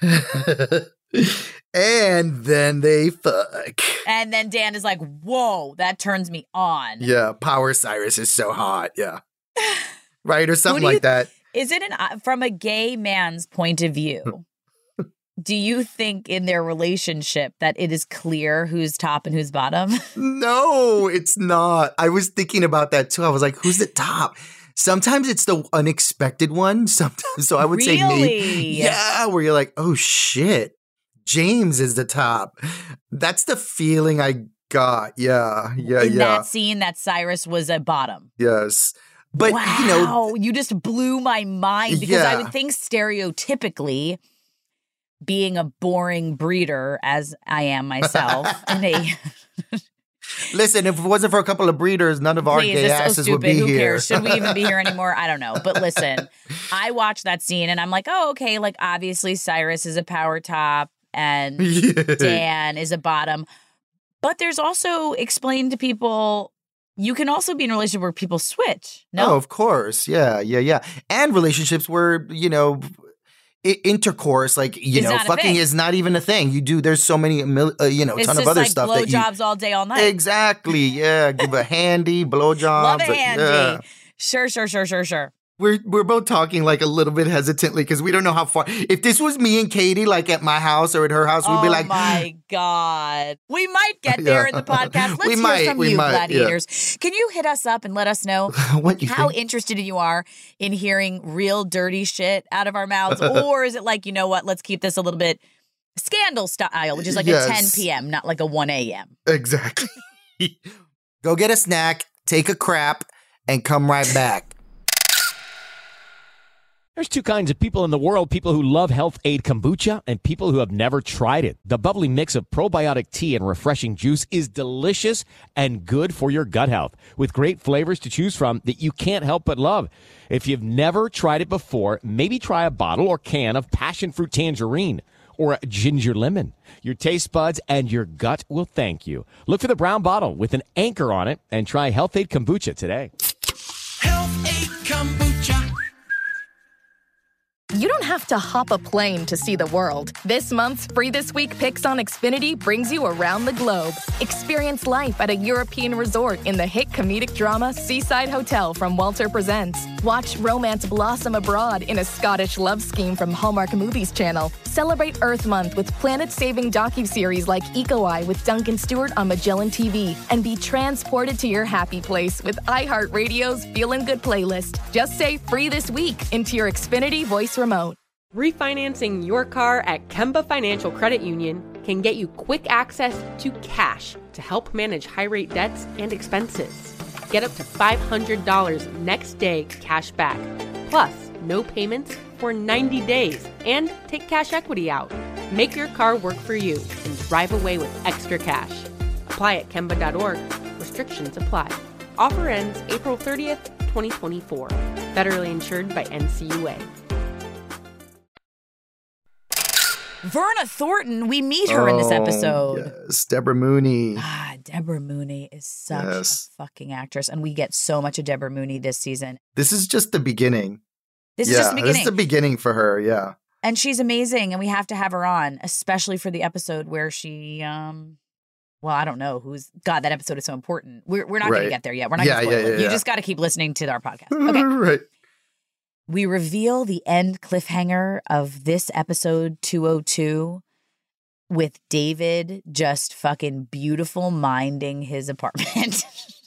Speaker 4: And then they fuck.
Speaker 5: And then Dan is like, whoa, that turns me on.
Speaker 4: Yeah, Power Cyrus is so hot. Yeah. Right, or something
Speaker 5: do you-
Speaker 4: like that.
Speaker 5: Is it an, from a gay man's point of view, do you think in their relationship that it is clear who's top and who's bottom?
Speaker 4: No, it's not. I was thinking about that too. I was like, who's the top? Sometimes it's the unexpected one. Sometimes, so I would say me.
Speaker 5: Really?
Speaker 4: Yeah, where you're like, oh shit, James is the top. That's the feeling I got. Yeah, yeah,
Speaker 5: in
Speaker 4: yeah.
Speaker 5: that scene that Cyrus was a bottom.
Speaker 4: Yes. But,
Speaker 5: wow,
Speaker 4: you know,
Speaker 5: you just blew my mind because I
Speaker 4: Yeah.
Speaker 5: would think stereotypically, being a boring breeder as I am myself, and a
Speaker 4: listen, if it wasn't for a couple of breeders, none of our
Speaker 5: please,
Speaker 4: gay
Speaker 5: it's so
Speaker 4: asses
Speaker 5: stupid.
Speaker 4: would be
Speaker 5: Who
Speaker 4: here.
Speaker 5: cares? Should we even be here anymore? I don't know. But listen, I watched that scene and I'm like, oh, okay. Like obviously Cyrus is a power top and
Speaker 4: Yeah.
Speaker 5: Dan is a bottom. But there's also explained to people. You can also be in a relationship where people switch. No,
Speaker 4: Oh, of course. Yeah, yeah, yeah. And relationships where, you know, I- intercourse, like, you
Speaker 5: Is
Speaker 4: know,
Speaker 5: not a
Speaker 4: fucking
Speaker 5: thing.
Speaker 4: is not even a thing. You do, there's so many, mil- uh, you know,
Speaker 5: it's
Speaker 4: ton
Speaker 5: just
Speaker 4: of other
Speaker 5: like
Speaker 4: stuff that you.
Speaker 5: blowjobs all day, all night.
Speaker 4: Exactly. Yeah. Give a handy, blowjobs.
Speaker 5: Love a
Speaker 4: like,
Speaker 5: handy.
Speaker 4: yeah.
Speaker 5: Sure, sure, sure, sure, sure.
Speaker 4: We're we're both talking like a little bit hesitantly because we don't know how far. If this was me and Katie, like at my house or at her house, we'd
Speaker 5: Oh
Speaker 4: be like,
Speaker 5: my God. We might get there
Speaker 4: Yeah.
Speaker 5: in the podcast. Let's
Speaker 4: We
Speaker 5: hear
Speaker 4: might,
Speaker 5: from
Speaker 4: we
Speaker 5: you,
Speaker 4: might, yeah.
Speaker 5: gladiators. Can you hit us up and let us know
Speaker 4: what you
Speaker 5: how
Speaker 4: think?
Speaker 5: interested you are in hearing real dirty shit out of our mouths? Or is it like, you know what, let's keep this a little bit scandal style, which is like
Speaker 4: Yes.
Speaker 5: a ten p.m., not like a one a.m.
Speaker 4: Exactly. Go get a snack, take a crap, and come right back.
Speaker 6: There's two kinds of people in the world, people who love Health Aid Kombucha and people who have never tried it. The bubbly mix of probiotic tea and refreshing juice is delicious and good for your gut health with great flavors to choose from that you can't help but love. If you've never tried it before, maybe try a bottle or can of passion fruit tangerine or a ginger lemon. Your taste buds and your gut will thank you. Look for the brown bottle with an anchor on it and try Health Aid Kombucha today.
Speaker 7: Health Aid Kombucha.
Speaker 1: You don't have to hop a plane to see the world. This month's Free This Week Picks on Xfinity brings you around the globe. Experience life at a European resort in the hit comedic drama Seaside Hotel from Walter Presents. Watch romance blossom abroad in a Scottish love scheme from Hallmark Movies Channel. Celebrate Earth Month with planet-saving docuseries like Eco Eye with Duncan Stewart on Magellan T V. And be transported to your happy place with iHeartRadio's Feelin' Good playlist. Just say Free This Week into your Xfinity voice remote.
Speaker 2: Refinancing your car at Kemba Financial Credit Union can get you quick access to cash to help manage high-rate debts and expenses. Get up to five hundred dollars next day cash back, plus no payments for ninety days, and take cash equity out. Make your car work for you and drive away with extra cash. Apply at Kemba dot org. Restrictions apply. Offer ends April thirtieth, twenty twenty-four. Federally insured by N C U A.
Speaker 5: Verna Thornton, we meet her in this episode.
Speaker 4: Yes, Deborah Mooney.
Speaker 5: Ah, Deborah Mooney is such
Speaker 4: Yes.
Speaker 5: a fucking actress, and we get so much of Deborah Mooney this season.
Speaker 4: This is just the beginning.
Speaker 5: This
Speaker 4: yeah,
Speaker 5: is just the beginning.
Speaker 4: This is the beginning for her, yeah.
Speaker 5: And she's amazing, and we have to have her on, especially for the episode where she, um, well, I don't know who's, God, that episode is so important. We're, we're not going
Speaker 4: Right.
Speaker 5: to get there yet. We're not
Speaker 4: Yeah,
Speaker 5: going to spoil
Speaker 4: yeah,
Speaker 5: it.
Speaker 4: yeah,
Speaker 5: You
Speaker 4: yeah.
Speaker 5: just got to keep listening to our podcast. Okay.
Speaker 4: right.
Speaker 5: We reveal the end cliffhanger of this episode two oh two with David just fucking beautiful minding his apartment.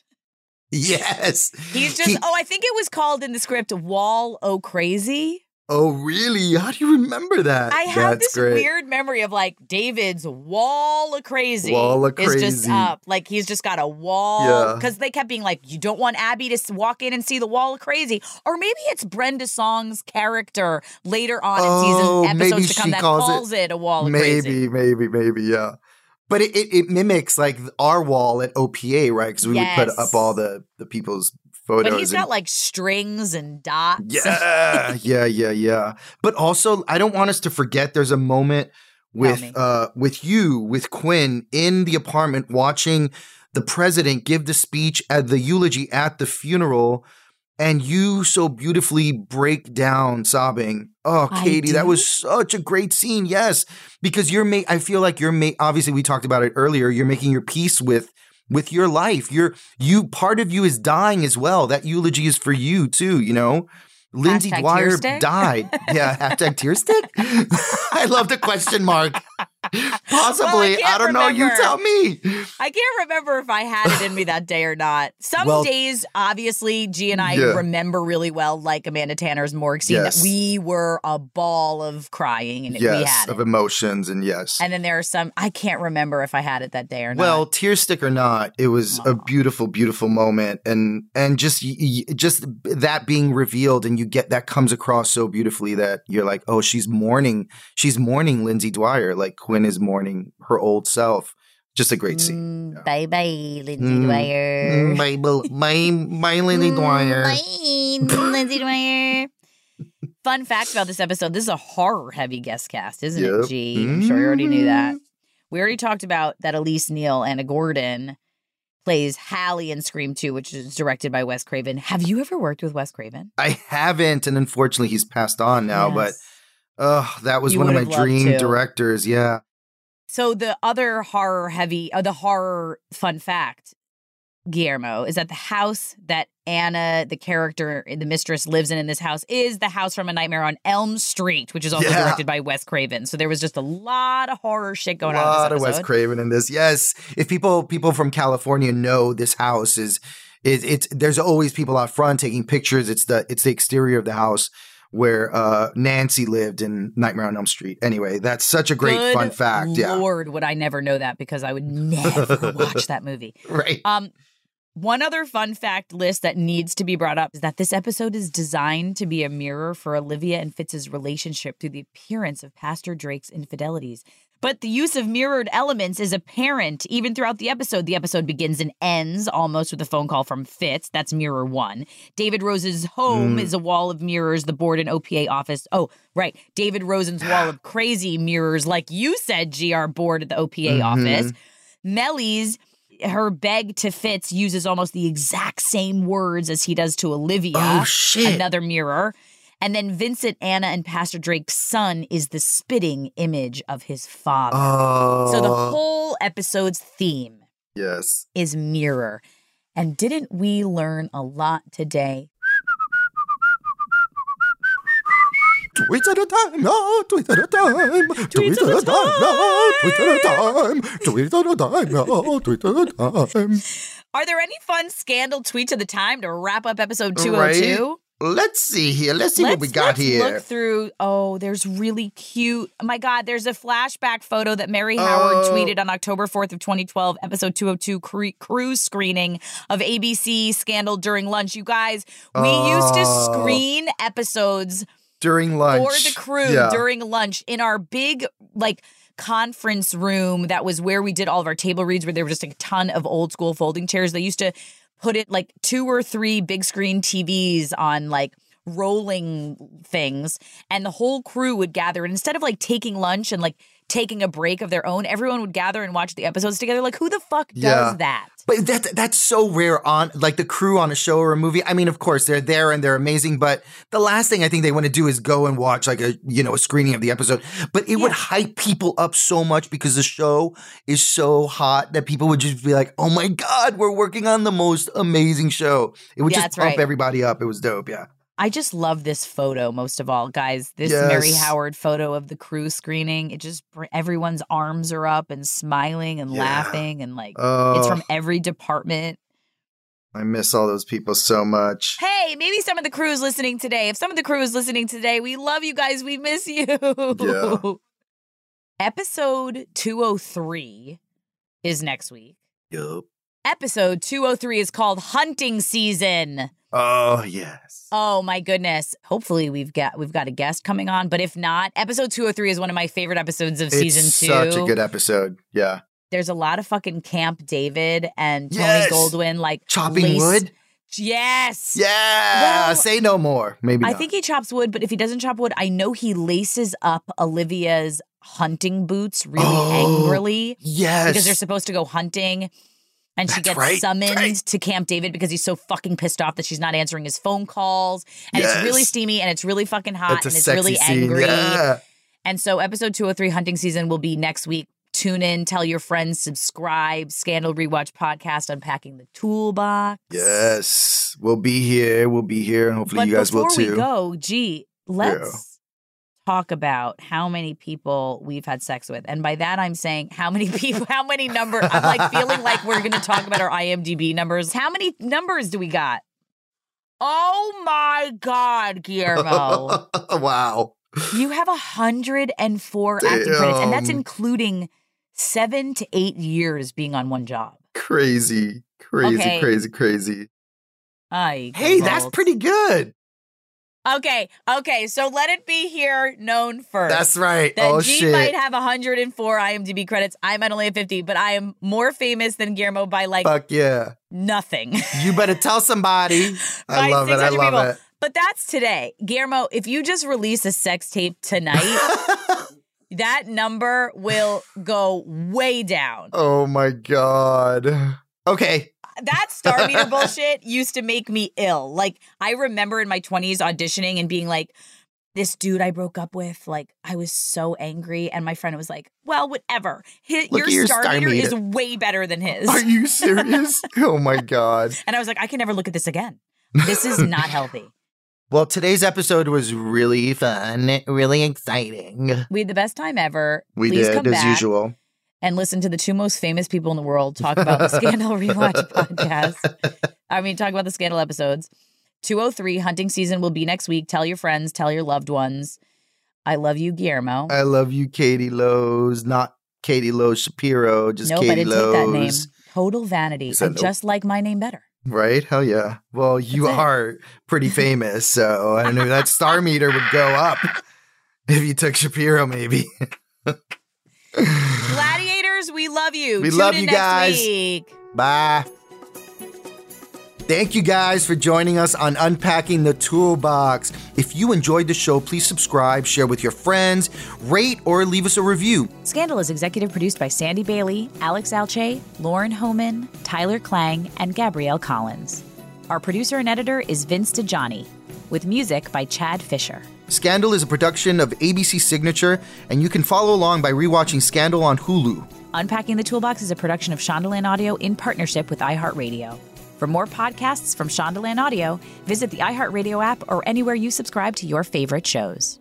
Speaker 4: Yes.
Speaker 5: He's just,
Speaker 4: He-
Speaker 5: oh, I think it was called in the script Wall O Crazy.
Speaker 4: Oh, really? How do you remember that?
Speaker 5: I have
Speaker 4: That's
Speaker 5: this
Speaker 4: great.
Speaker 5: weird memory of like David's wall of crazy.
Speaker 4: Wall of
Speaker 5: is just
Speaker 4: crazy.
Speaker 5: up. Like he's just got a wall.
Speaker 4: Yeah.
Speaker 5: Because they kept being like, you don't want Abby to s- walk in and see the wall of crazy. Or maybe it's Brenda Song's character later on
Speaker 4: Oh,
Speaker 5: in season
Speaker 4: maybe
Speaker 5: episodes to come
Speaker 4: she
Speaker 5: that
Speaker 4: calls it-
Speaker 5: calls it, a wall of
Speaker 4: Maybe,
Speaker 5: crazy.
Speaker 4: maybe, maybe, yeah. But it, it, it mimics like our wall at O P A, right? Because we would put
Speaker 5: Yes.
Speaker 4: up all the, the people's photos.
Speaker 5: But he's
Speaker 4: and-
Speaker 5: got like strings and dots.
Speaker 4: Yeah, yeah, yeah, yeah. But also, I don't want us to forget there's a moment
Speaker 5: me.
Speaker 4: with uh with you, with Quinn in the apartment watching the president give the speech at the eulogy at the funeral, and you so beautifully break down sobbing. Oh,
Speaker 5: I
Speaker 4: Katie, that
Speaker 5: do?
Speaker 4: was such a great scene. Yes, because you're ma- I feel like you're ma- obviously we talked about it earlier. You're making your peace with with your life. You're you part of you is dying as well. That eulogy is for you too, you know? Lindsay
Speaker 5: Hashtag
Speaker 4: Dwyer
Speaker 5: tear stick?
Speaker 4: died. Yeah, hashtag tear stick. I love the question mark. Possibly.
Speaker 5: can't
Speaker 4: I don't know. You
Speaker 5: remember.
Speaker 4: tell me.
Speaker 5: I can't remember if I had it in me that day or not. Some
Speaker 4: Well-
Speaker 5: days, obviously, G and I
Speaker 4: Yeah.
Speaker 5: remember really well, like Amanda Tanner's morgue scene,
Speaker 4: Yes.
Speaker 5: that we were a ball of crying and we
Speaker 4: Yes,
Speaker 5: had
Speaker 4: of
Speaker 5: it.
Speaker 4: emotions and yes.
Speaker 5: And then there are some, I can't remember if I had it that day or
Speaker 4: Well,
Speaker 5: not.
Speaker 4: tear stick or not, it was a beautiful, beautiful moment, and and just y- y- just that being revealed, and you get that comes across so beautifully that you're like, oh, she's mourning, she's mourning Lindsay Dwyer, like Quinn is mourning her old self. Just a great scene.
Speaker 5: Mm, bye bye, Lindsay
Speaker 4: Mm,
Speaker 5: Dwyer.
Speaker 4: Mm, my, my, my Lindsay Dwyer.
Speaker 5: Bye, Lindsay Dwyer. Fun fact about this episode: this is a horror-heavy guest cast, isn't
Speaker 4: Yep.
Speaker 5: it? G, I'm sure you already knew that.
Speaker 4: Mhm.
Speaker 5: We already talked about that. Elise Neal, Anna Gordon, plays Hallie in Scream two, which is directed by Wes Craven. Have you ever worked with Wes Craven?
Speaker 4: I haven't, and unfortunately, he's passed on now. But
Speaker 5: Yes.
Speaker 4: oh, that was
Speaker 5: You
Speaker 4: one of my
Speaker 5: would have loved
Speaker 4: dream
Speaker 5: to.
Speaker 4: directors. Yeah.
Speaker 5: So the other horror heavy, uh, the horror fun fact, Guillermo, is that the house that Anna, the character, the mistress, lives in in this house is the house from A Nightmare on Elm Street, which is also
Speaker 4: Yeah.
Speaker 5: directed by Wes Craven. So there was just a lot of horror shit going
Speaker 4: a
Speaker 5: on
Speaker 4: lot
Speaker 5: in
Speaker 4: of
Speaker 5: this
Speaker 4: Wes
Speaker 5: episode.
Speaker 4: Craven in this. Yes, if people people from California know this house is is it's there's always people out front taking pictures. It's the it's the exterior of the house where uh, Nancy lived in Nightmare on Elm Street. Anyway, that's such a great
Speaker 5: Good
Speaker 4: fun fact. Yeah,
Speaker 5: Lord, would I never know that because I would never watch that movie.
Speaker 4: right.
Speaker 5: Um, one other fun fact list that needs to be brought up is that this episode is designed to be a mirror for Olivia and Fitz's relationship through the appearance of Pastor Drake's infidelities. But the use of mirrored elements is apparent even throughout the episode. The episode begins and ends almost with a phone call from Fitz. That's mirror one. David Rose's home
Speaker 4: Mm.
Speaker 5: is a wall of mirrors. The board and O P A office. Oh, right. David Rosen's wall of crazy mirrors, like you said, G R board at the O P A
Speaker 4: Mhm.
Speaker 5: office. Melly's, her beg to Fitz uses almost the exact same words as he does to Olivia.
Speaker 4: Oh, shit.
Speaker 5: Another mirror. And then Vincent, Anna, and Pastor Drake's son is the spitting image of his father.
Speaker 4: Oh,
Speaker 5: So the whole episode's theme
Speaker 4: yes.
Speaker 5: is mirror. And didn't we learn a lot today?
Speaker 4: Tweets at a time, no, tweets at a time, tweets at a time, no, tweets at a time, tweets at a time, no, tweets at a time.
Speaker 5: Are there any fun scandal tweets of the time to wrap up episode two oh two?
Speaker 4: Right? let's see here. Let's see
Speaker 5: let's,
Speaker 4: what we got
Speaker 5: let's
Speaker 4: here.
Speaker 5: Look through. Oh, there's really cute. Oh my God, there's a flashback photo that Mary Howard
Speaker 4: Oh.
Speaker 5: tweeted on October fourth of twenty twelve, episode two oh two cru- cruise screening of A B C Scandal during lunch. You guys, we used to
Speaker 4: Oh.
Speaker 5: screen episodes
Speaker 4: During lunch.
Speaker 5: for the crew
Speaker 4: Yeah.
Speaker 5: during lunch in our big, like, conference room that was where we did all of our table reads, where there were just a ton of old school folding chairs. They used to put it like two or three big screen T Vs on like rolling things, and the whole crew would gather. And instead of like taking lunch and like taking a break of their own, everyone would gather and watch the episodes together. Like, who the fuck does
Speaker 4: Yeah.
Speaker 5: that?
Speaker 4: But that that's so rare on like the crew on a show or a movie. I mean, of course, they're there and they're amazing, but the last thing I think they want to do is go and watch like a, you know, a screening of the episode. But it would hype people up so much because the show is so hot that people would just be like, "Oh my God, we're working on the most amazing show." It would
Speaker 5: Yeah,
Speaker 4: just
Speaker 5: that's
Speaker 4: pump
Speaker 5: right.
Speaker 4: everybody up. It was dope, yeah.
Speaker 5: I just love this photo most of all, guys. This
Speaker 4: Yes.
Speaker 5: Mary Howard photo of the crew screening. It just br- everyone's arms are up and smiling and
Speaker 4: Yeah.
Speaker 5: laughing, and like
Speaker 4: Oh.
Speaker 5: it's from every department.
Speaker 4: I miss all those people so much.
Speaker 5: Hey, maybe some of the crew is listening today. If some of the crew is listening today, we love you guys. We miss you.
Speaker 4: Yeah.
Speaker 5: Episode two oh three is next week.
Speaker 4: Yup.
Speaker 5: Episode two oh three is called Hunting Season.
Speaker 4: Oh, yes.
Speaker 5: Oh my goodness. Hopefully we've got we've got a guest coming on, but if not, episode two oh three is one of my favorite episodes of
Speaker 4: It's
Speaker 5: season two.
Speaker 4: such a good episode. Yeah.
Speaker 5: There's a lot of fucking Camp David and Tony
Speaker 4: Yes.
Speaker 5: Goldwyn like
Speaker 4: Chopping
Speaker 5: lace-
Speaker 4: wood?
Speaker 5: Yes.
Speaker 4: Yeah.
Speaker 5: Well,
Speaker 4: Say no more. Maybe
Speaker 5: I
Speaker 4: not.
Speaker 5: think he chops wood, but if he doesn't chop wood, I know he laces up Olivia's hunting boots really
Speaker 4: Oh,
Speaker 5: angrily
Speaker 4: Yes.
Speaker 5: because they're supposed to go hunting. And she
Speaker 4: That's
Speaker 5: gets
Speaker 4: right,
Speaker 5: summoned
Speaker 4: right.
Speaker 5: to Camp David because he's so fucking pissed off that she's not answering his phone calls. And it's really
Speaker 4: Yes.
Speaker 5: steamy and it's really fucking hot
Speaker 4: It's a
Speaker 5: and it's
Speaker 4: sexy
Speaker 5: really
Speaker 4: scene.
Speaker 5: angry.
Speaker 4: Yeah.
Speaker 5: And so episode two oh three hunting season will be next week. Tune in, tell your friends, subscribe. Scandal Rewatch Podcast, Unpacking the Toolbox.
Speaker 4: Yes. We'll be here. We'll be here. And hopefully
Speaker 5: But
Speaker 4: you guys will
Speaker 5: before
Speaker 4: too.
Speaker 5: we go, gee, let's talk about how many people we've had sex with. And by that, I'm saying how many people, how many number. I'm like feeling like we're going to talk about our I M D B numbers. How many numbers do we got? Oh my God, Guillermo.
Speaker 4: Wow.
Speaker 5: You have one hundred four acting credits, and that's
Speaker 4: Damn.
Speaker 5: including seven to eight years being on one job.
Speaker 4: Crazy. Crazy,
Speaker 5: Okay.
Speaker 4: crazy, crazy.
Speaker 5: Ay,
Speaker 4: Hey, that's
Speaker 5: girls.
Speaker 4: pretty good.
Speaker 5: Okay, okay, so let it be here known first.
Speaker 4: That's right.
Speaker 5: That
Speaker 4: Oh,
Speaker 5: G
Speaker 4: shit.
Speaker 5: might have one hundred four I M D B credits. I might only have fifty, but I am more famous than Guillermo by like
Speaker 4: Fuck yeah.
Speaker 5: nothing.
Speaker 4: You better tell somebody. I
Speaker 5: By
Speaker 4: love it. I
Speaker 5: six hundred
Speaker 4: love
Speaker 5: people.
Speaker 4: it.
Speaker 5: But that's today. Guillermo, if you just release a sex tape tonight, that number will go way down.
Speaker 4: Oh my God. Okay.
Speaker 5: That star meter bullshit used to make me ill. Like, I remember in my twenties auditioning and being like, this dude I broke up with, like, I was so angry. And my friend was like, well, whatever. His,
Speaker 4: Look
Speaker 5: your,
Speaker 4: at your
Speaker 5: star,
Speaker 4: star
Speaker 5: meter,
Speaker 4: meter.
Speaker 5: is way better than his.
Speaker 4: Are you serious? Oh my God.
Speaker 5: And I was like, I can never look at this again. This is not healthy.
Speaker 4: Well, today's episode was really fun, really exciting.
Speaker 5: We had the best time ever.
Speaker 4: We
Speaker 5: Please
Speaker 4: did,
Speaker 5: come
Speaker 4: as
Speaker 5: back
Speaker 4: usual.
Speaker 5: and listen to the two most famous people in the world talk about the Scandal Rewatch podcast. I mean, talk about the Scandal episodes. two oh three hunting season will be next week. Tell your friends, tell your loved ones. I love you, Guillermo.
Speaker 4: I love you, Katie Lowe's, not Katie Lowe's Shapiro, just
Speaker 5: nope, I
Speaker 4: Katie
Speaker 5: didn't take that name.
Speaker 4: Lowe's.
Speaker 5: Total vanity.
Speaker 4: said
Speaker 5: I
Speaker 4: nope.
Speaker 5: just like my name better.
Speaker 4: Right? Hell yeah. Well, you
Speaker 5: That's it.
Speaker 4: are pretty famous, so I knew that star meter would go up if you took Shapiro, maybe.
Speaker 5: Gladiators, we love you.
Speaker 4: We
Speaker 5: Tune
Speaker 4: love
Speaker 5: in
Speaker 4: you
Speaker 5: next
Speaker 4: guys.
Speaker 5: week.
Speaker 4: Bye. Thank you guys for joining us on Unpacking the Toolbox. If you enjoyed the show, please subscribe, share with your friends, rate, or leave us a review.
Speaker 5: Scandal is executive produced by Sandy Bailey, Alex Alche, Lauren Homan, Tyler Klang, and Gabrielle Collins. Our producer and editor is Vince DeJohnny, with music by Chad Fisher.
Speaker 4: Scandal is a production of A B C Signature, and you can follow along by rewatching Scandal on Hulu.
Speaker 5: Unpacking the Toolbox is a production of Shondaland Audio in partnership with iHeartRadio. For more podcasts from Shondaland Audio, visit the iHeartRadio app or anywhere you subscribe to your favorite shows.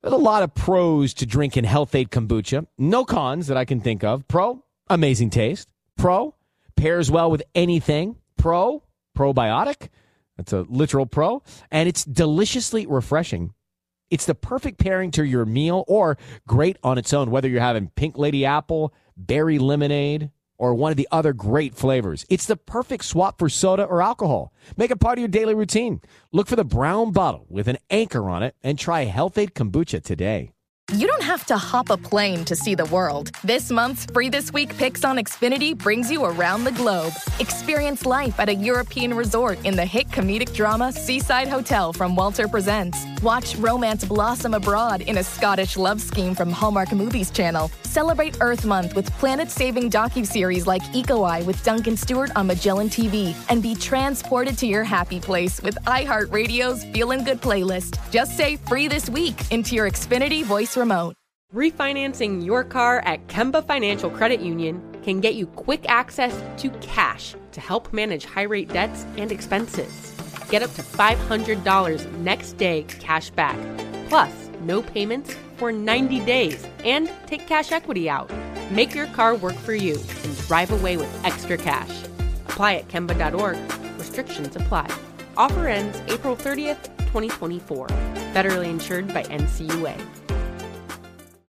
Speaker 6: There's a lot of pros to drinking Health Aid Kombucha. No cons that I can think of. Pro, amazing taste. Pro, pairs well with anything. Pro, probiotic. That's a literal pro. And it's deliciously refreshing. It's the perfect pairing to your meal or great on its own, whether you're having Pink Lady Apple, berry lemonade, or one of the other great flavors. It's the perfect swap for soda or alcohol. Make it part of your daily routine. Look for the brown bottle with an anchor on it and try Health Aid Kombucha today.
Speaker 1: You don't have to hop a plane to see the world. This month's Free This Week Picks on Xfinity brings you around the globe. Experience life at a European resort in the hit comedic drama Seaside Hotel from Walter Presents. Watch romance blossom abroad in a Scottish love scheme from Hallmark Movies Channel. Celebrate Earth Month with planet-saving docuseries like Eco Eye with Duncan Stewart on Magellan T V. And be transported to your happy place with iHeartRadio's Feelin' Good playlist. Just say Free This Week into your Xfinity voice remote.
Speaker 2: Refinancing your car at Kemba Financial Credit Union can get you quick access to cash to help manage high-rate debts and expenses. Get up to five hundred dollars next day cash back, plus no payments for ninety days, and take cash equity out. Make your car work for you and drive away with extra cash. Apply at Kemba dot org. Restrictions apply. Offer ends April thirtieth, twenty twenty-four. Federally insured by N C U A.